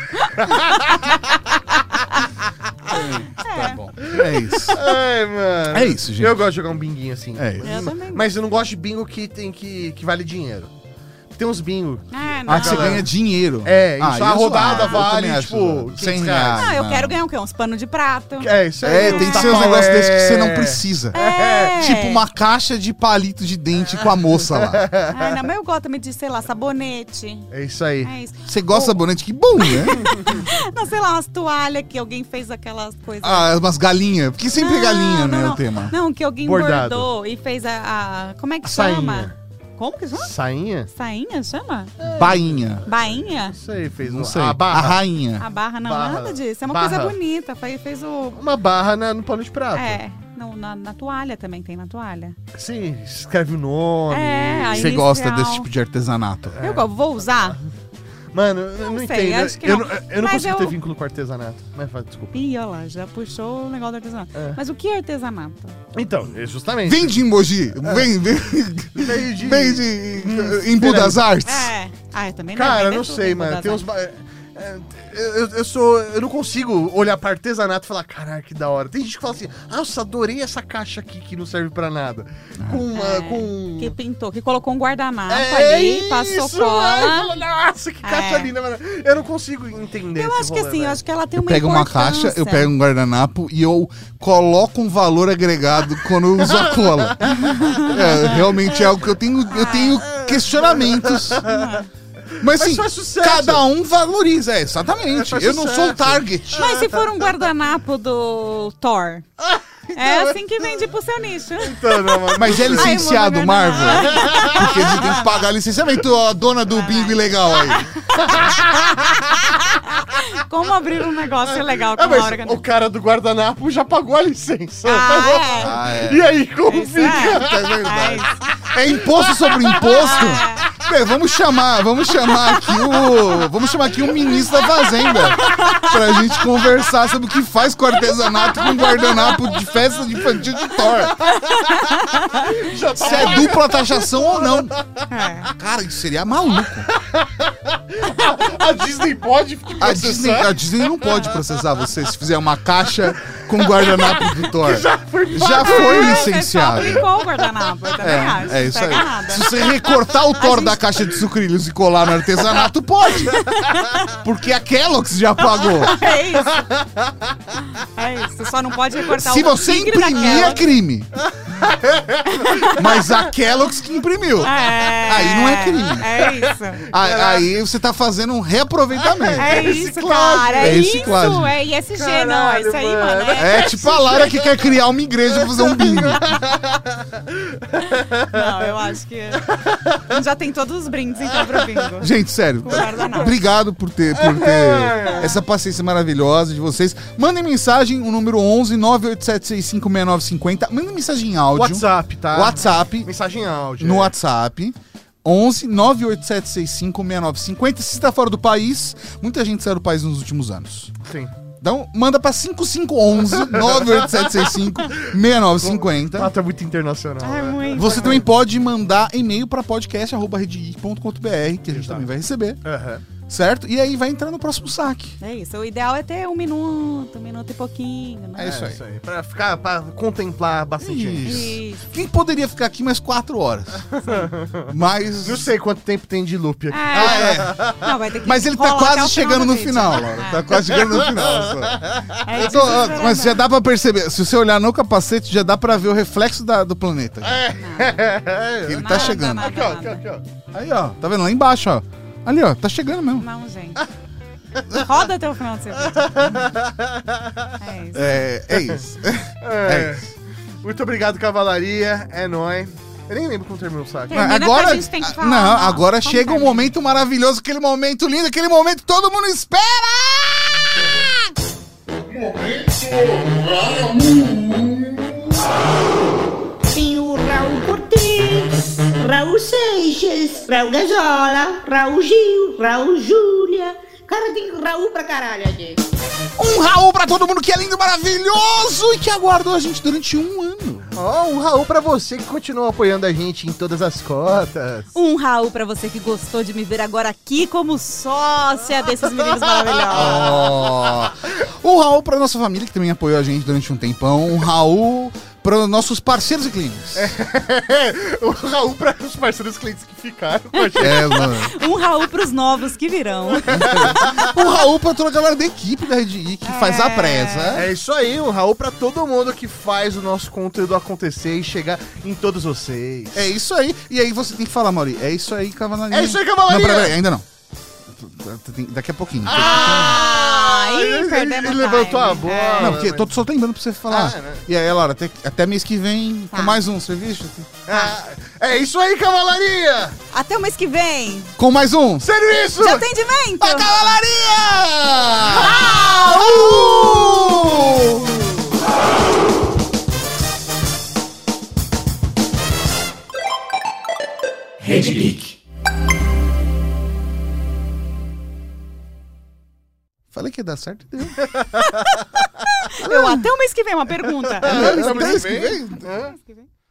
Speaker 3: Tá bom. É isso.
Speaker 1: Ai, mano.
Speaker 3: É isso, gente.
Speaker 1: Eu gosto de jogar um binguinho assim.
Speaker 3: É isso.
Speaker 4: Eu também.
Speaker 1: Mas eu não gosto de bingo que tem que, que vale dinheiro. Tem uns bingo.
Speaker 4: Ah, não.
Speaker 3: Ah, que você
Speaker 1: galera.
Speaker 3: ganha dinheiro.
Speaker 1: É, isso,
Speaker 3: Ah,
Speaker 1: a
Speaker 3: eu sou-
Speaker 1: rodada
Speaker 3: ah, eu
Speaker 1: vale,
Speaker 3: também acho
Speaker 1: tipo,
Speaker 3: zoado.
Speaker 1: quinhentos
Speaker 3: cem
Speaker 1: reais.
Speaker 3: reais.
Speaker 4: Ah, eu
Speaker 3: não.
Speaker 4: quero ganhar o quê? Uns panos de prato.
Speaker 1: É, isso aí.
Speaker 3: É, tem que ser uns
Speaker 1: Tapaué.
Speaker 3: negócios desses que você não precisa.
Speaker 4: É.
Speaker 3: Tipo uma caixa de palito de dente com a moça lá.
Speaker 4: Ai, não, mas eu gosto também de, sei lá, sabonete.
Speaker 1: É isso aí.
Speaker 4: É isso.
Speaker 3: Você gosta de sabonete? Que bom, né?
Speaker 4: Não, sei lá, umas toalhas que alguém fez aquelas coisas.
Speaker 3: Ah, umas galinhas. Porque sempre é
Speaker 4: Não,
Speaker 3: galinha, né,
Speaker 4: não,
Speaker 3: o tema.
Speaker 4: Não, que alguém
Speaker 1: Bordado.
Speaker 4: bordou e fez a, a- como é que
Speaker 1: A
Speaker 4: chama?
Speaker 1: sainha.
Speaker 4: Como que chama?
Speaker 1: Sainha?
Speaker 4: Sainha chama?
Speaker 3: Bainha.
Speaker 4: Bainha?
Speaker 1: Isso aí, fez
Speaker 3: Não
Speaker 1: um-
Speaker 3: sei.
Speaker 1: a
Speaker 3: A
Speaker 1: barra.
Speaker 3: rainha.
Speaker 4: A barra não,
Speaker 1: Barra.
Speaker 4: nada disso. É uma
Speaker 1: Barra.
Speaker 4: coisa bonita. Fez, fez o.
Speaker 1: Uma barra na- no pano de prato.
Speaker 4: É, no- na, na toalha também, tem na toalha.
Speaker 1: Sim, escreve o nome.
Speaker 4: É, aí-
Speaker 3: Você
Speaker 4: inicial.
Speaker 3: gosta desse tipo de artesanato?
Speaker 4: Eu go- vou usar?
Speaker 1: Mano, eu não,
Speaker 4: Não sei,
Speaker 1: entendo.
Speaker 4: acho que
Speaker 1: eu
Speaker 4: não.
Speaker 1: não, eu não
Speaker 4: Mas
Speaker 1: consigo
Speaker 4: eu-
Speaker 1: ter vínculo com artesanato. Mas fala, desculpa.
Speaker 4: Ih, olha lá, já puxou o negócio do artesanato.
Speaker 1: É.
Speaker 4: Mas o que é artesanato?
Speaker 1: Então, é justamente.
Speaker 3: Vem de emoji. Vem, vem,
Speaker 1: Veio de-
Speaker 3: vem de Embu das Artes.
Speaker 4: É. Ah, eu também não.
Speaker 1: Cara, eu
Speaker 4: vender
Speaker 1: não
Speaker 4: tudo,
Speaker 1: sei,
Speaker 4: hein,
Speaker 1: mano.
Speaker 4: Bodazar.
Speaker 1: Tem uns. ba- é, é, Eu, eu sou. Eu não consigo olhar pra artesanato e falar, caralho, que da hora. Tem gente que fala assim, ah, eu adorei essa caixa aqui que não serve pra nada. Com uma.
Speaker 4: É,
Speaker 1: com...
Speaker 4: Que pintou, que colocou um guardanapo
Speaker 1: É
Speaker 4: ali,
Speaker 1: isso,
Speaker 4: passou
Speaker 1: ai,
Speaker 4: cola.
Speaker 1: fala, nossa, que caixa
Speaker 4: É.
Speaker 1: linda, mano. Eu não consigo entender
Speaker 4: Eu
Speaker 1: esse
Speaker 4: acho que
Speaker 1: rolê,
Speaker 4: assim, eu
Speaker 1: velho.
Speaker 4: acho que ela tem
Speaker 3: Eu
Speaker 4: uma
Speaker 3: pego uma
Speaker 4: importância.
Speaker 3: caixa, eu pego um guardanapo e eu coloco um valor agregado quando eu uso a cola. É, realmente é algo que eu tenho, eu tenho questionamentos. Mas
Speaker 1: Mas
Speaker 3: assim,
Speaker 1: faz sucesso.
Speaker 3: cada um valoriza, é, exatamente.
Speaker 1: Faz
Speaker 3: Eu não sou o
Speaker 1: sucesso.
Speaker 3: target.
Speaker 4: Mas se for um guardanapo do Thor, é assim que vende pro seu nicho.
Speaker 1: Então, não, mano.
Speaker 3: Mas é licenciado,
Speaker 4: Ai,
Speaker 3: Marvel?
Speaker 4: vou
Speaker 3: Porque a gente tem que pagar licenciamento, ó, a dona do bingo ilegal aí.
Speaker 4: Como abrir um negócio legal com
Speaker 1: Ah,
Speaker 4: uma
Speaker 1: mas
Speaker 4: hora
Speaker 1: o cara do guardanapo já pagou a licença.
Speaker 4: Ah, é.
Speaker 3: Ah, é.
Speaker 1: E aí, como
Speaker 4: Isso
Speaker 1: fica?
Speaker 4: é.
Speaker 3: É verdade.
Speaker 4: É isso.
Speaker 3: É imposto sobre imposto? Bem, vamos chamar, vamos chamar aqui o. Vamos chamar aqui o ministro da Fazenda pra gente conversar sobre o que faz com artesanato com guardanapo de festa de infantil de Thor.
Speaker 1: Já tá
Speaker 3: Se é dupla taxação ou não.
Speaker 4: É.
Speaker 3: Cara, isso seria maluco.
Speaker 1: A Disney pode
Speaker 3: A Disney, a Disney não pode processar você se fizer uma caixa com guardanapo do Thor. Já foi, Já foi
Speaker 4: Você só
Speaker 3: licenciado.
Speaker 4: aplicou o guardanapo, eu também acho.
Speaker 3: É, é isso
Speaker 4: Pega
Speaker 3: aí.
Speaker 4: nada.
Speaker 3: Se você recortar o Thor da caixa de sucrilhos e colar no artesanato, pode. Porque a Kellogg's já pagou.
Speaker 4: É isso. É isso. Você só não pode recortar
Speaker 3: Se
Speaker 4: o
Speaker 3: você
Speaker 4: tigre
Speaker 3: imprimir,
Speaker 4: daquela.
Speaker 3: é crime. Mas a Kellogg's que imprimiu.
Speaker 4: É.
Speaker 3: Aí não é é crime.
Speaker 4: É isso.
Speaker 3: Aí, aí você tá fazendo um reaproveitamento.
Speaker 4: É isso, cara. É,
Speaker 3: É
Speaker 4: isso.
Speaker 3: reciclagem.
Speaker 4: É I S G, não. É
Speaker 1: Caralho,
Speaker 4: isso aí,
Speaker 1: mano.
Speaker 4: mano.
Speaker 3: É tipo a Lara que quer criar uma igreja pra fazer um bingo.
Speaker 4: Não, eu acho que. A gente já tem todos os brindes então pro bingo.
Speaker 3: Gente, sério,
Speaker 4: Com guardanapo.
Speaker 3: obrigado por ter, por ter essa paciência maravilhosa de vocês. Mandem mensagem, o número onze nove oito sete seis cinco seis nove cinco zero. Mandem mensagem em áudio.
Speaker 1: WhatsApp, tá?
Speaker 3: WhatsApp.
Speaker 1: Mensagem áudio.
Speaker 3: No
Speaker 1: é.
Speaker 3: WhatsApp. onze nove oito sete seis cinco seis nove cinco zero. Se você está fora do país, muita gente saiu do país nos últimos anos.
Speaker 1: Sim.
Speaker 3: Então, manda pra cinco cinco um um nove oito sete seis cinco seis nove cinco zero.
Speaker 1: Ah, tá muito internacional.
Speaker 4: É
Speaker 1: né?
Speaker 4: muito.
Speaker 3: Você também pode mandar e-mail para podcast arroba redegeek ponto com ponto b r, que a gente também vai receber,
Speaker 1: Aham.
Speaker 3: certo? E aí vai entrar no próximo saque.
Speaker 4: É isso. O ideal é ter um minuto, um minuto e pouquinho, né?
Speaker 3: É isso aí.
Speaker 1: isso aí. Pra ficar, pra contemplar bastante gente.
Speaker 3: Isso.
Speaker 4: Isso.
Speaker 3: Quem poderia ficar aqui mais quatro horas? Mas...
Speaker 1: Não sei quanto tempo tem de loop aqui.
Speaker 3: Ah,
Speaker 4: É.
Speaker 3: é.
Speaker 4: Não, vai ter que
Speaker 3: Mas ele tá
Speaker 4: rolar até
Speaker 3: quase
Speaker 4: o
Speaker 3: chegando
Speaker 4: do
Speaker 3: no
Speaker 4: vídeo.
Speaker 3: final, Laura. Tá quase chegando no final. Só.
Speaker 4: É
Speaker 3: Eu
Speaker 4: isso,
Speaker 3: tô-
Speaker 4: sinceramente.
Speaker 3: mas já dá pra perceber, se você olhar no capacete, já dá pra ver o reflexo da- do planeta. Que ele tá
Speaker 4: Nada,
Speaker 3: chegando.
Speaker 4: nada,
Speaker 1: Aqui, ó,
Speaker 4: nada.
Speaker 1: aqui, ó, aqui, ó.
Speaker 3: Aí, ó, tá vendo? Lá embaixo, ó. Ali, ó, tá chegando mesmo.
Speaker 4: Não, gente. Roda até o final do seu vídeo. É isso.
Speaker 3: É, é isso.
Speaker 1: É.
Speaker 3: isso.
Speaker 1: Muito obrigado, Cavalaria. É nóis. Eu nem lembro como terminou o saque.
Speaker 4: Termina que
Speaker 3: agora,
Speaker 4: a gente tem que falar,
Speaker 3: não,
Speaker 4: não,
Speaker 3: agora
Speaker 4: como
Speaker 3: chega um
Speaker 4: termina?
Speaker 3: momento maravilhoso, aquele momento lindo, aquele momento que todo mundo espera!
Speaker 5: Tem o Raul Cortez, Raul Seixas, Raul Gazola, Raul Gil, Raul Júlia. Cara, tem Raul pra caralho aqui.
Speaker 3: Um Raul pra todo mundo que é lindo, maravilhoso e que aguardou a gente durante um ano.
Speaker 1: Ó, um Raul pra você que continua apoiando a gente em todas as cotas.
Speaker 4: Um Raul pra você que gostou de me ver agora aqui como sócia desses meninos maravilhosos.
Speaker 3: Oh. Um Raul pra nossa família que também apoiou a gente durante um tempão. Um Raul para nossos parceiros e clientes.
Speaker 1: O Raul para os parceiros clientes que ficaram com a gente.
Speaker 3: É, mano.
Speaker 4: Um Raul pros novos que virão.
Speaker 3: Um Raul pra toda a galera da equipe da Rede Geek que faz a presa.
Speaker 1: É isso aí, um Raul pra todo mundo que faz o nosso conteúdo acontecer e chegar em todos vocês.
Speaker 3: É isso aí. E aí você tem que falar, Mauri. É isso aí, cavalaria.
Speaker 1: É isso aí, cavalaria.
Speaker 3: Não, peraí, peraí, ainda não. Tem- Daqui a pouquinho.
Speaker 4: Ah,
Speaker 1: ele-
Speaker 4: Ih, perdemos
Speaker 1: ele levantou
Speaker 4: time.
Speaker 1: a bola.
Speaker 4: É.
Speaker 3: Não, porque
Speaker 1: mas-
Speaker 3: tô só lembrando pra você falar.
Speaker 1: Ah, né?
Speaker 3: E aí, Laura, até, até mês que vem,
Speaker 4: Tá.
Speaker 3: com mais um serviço.
Speaker 1: Ah, é isso aí, cavalaria!
Speaker 4: Até o mês que vem.
Speaker 3: Com mais um.
Speaker 1: Serviço!
Speaker 4: De atendimento.
Speaker 3: A cavalaria!
Speaker 6: Rede Geek.
Speaker 3: Falei que ia dar certo e deu.
Speaker 4: Eu até o mês que vem, uma pergunta.
Speaker 1: Ah,
Speaker 3: Mês
Speaker 1: mês
Speaker 3: que
Speaker 1: que
Speaker 3: vem?
Speaker 1: vem? Hã?
Speaker 4: Mês que vem.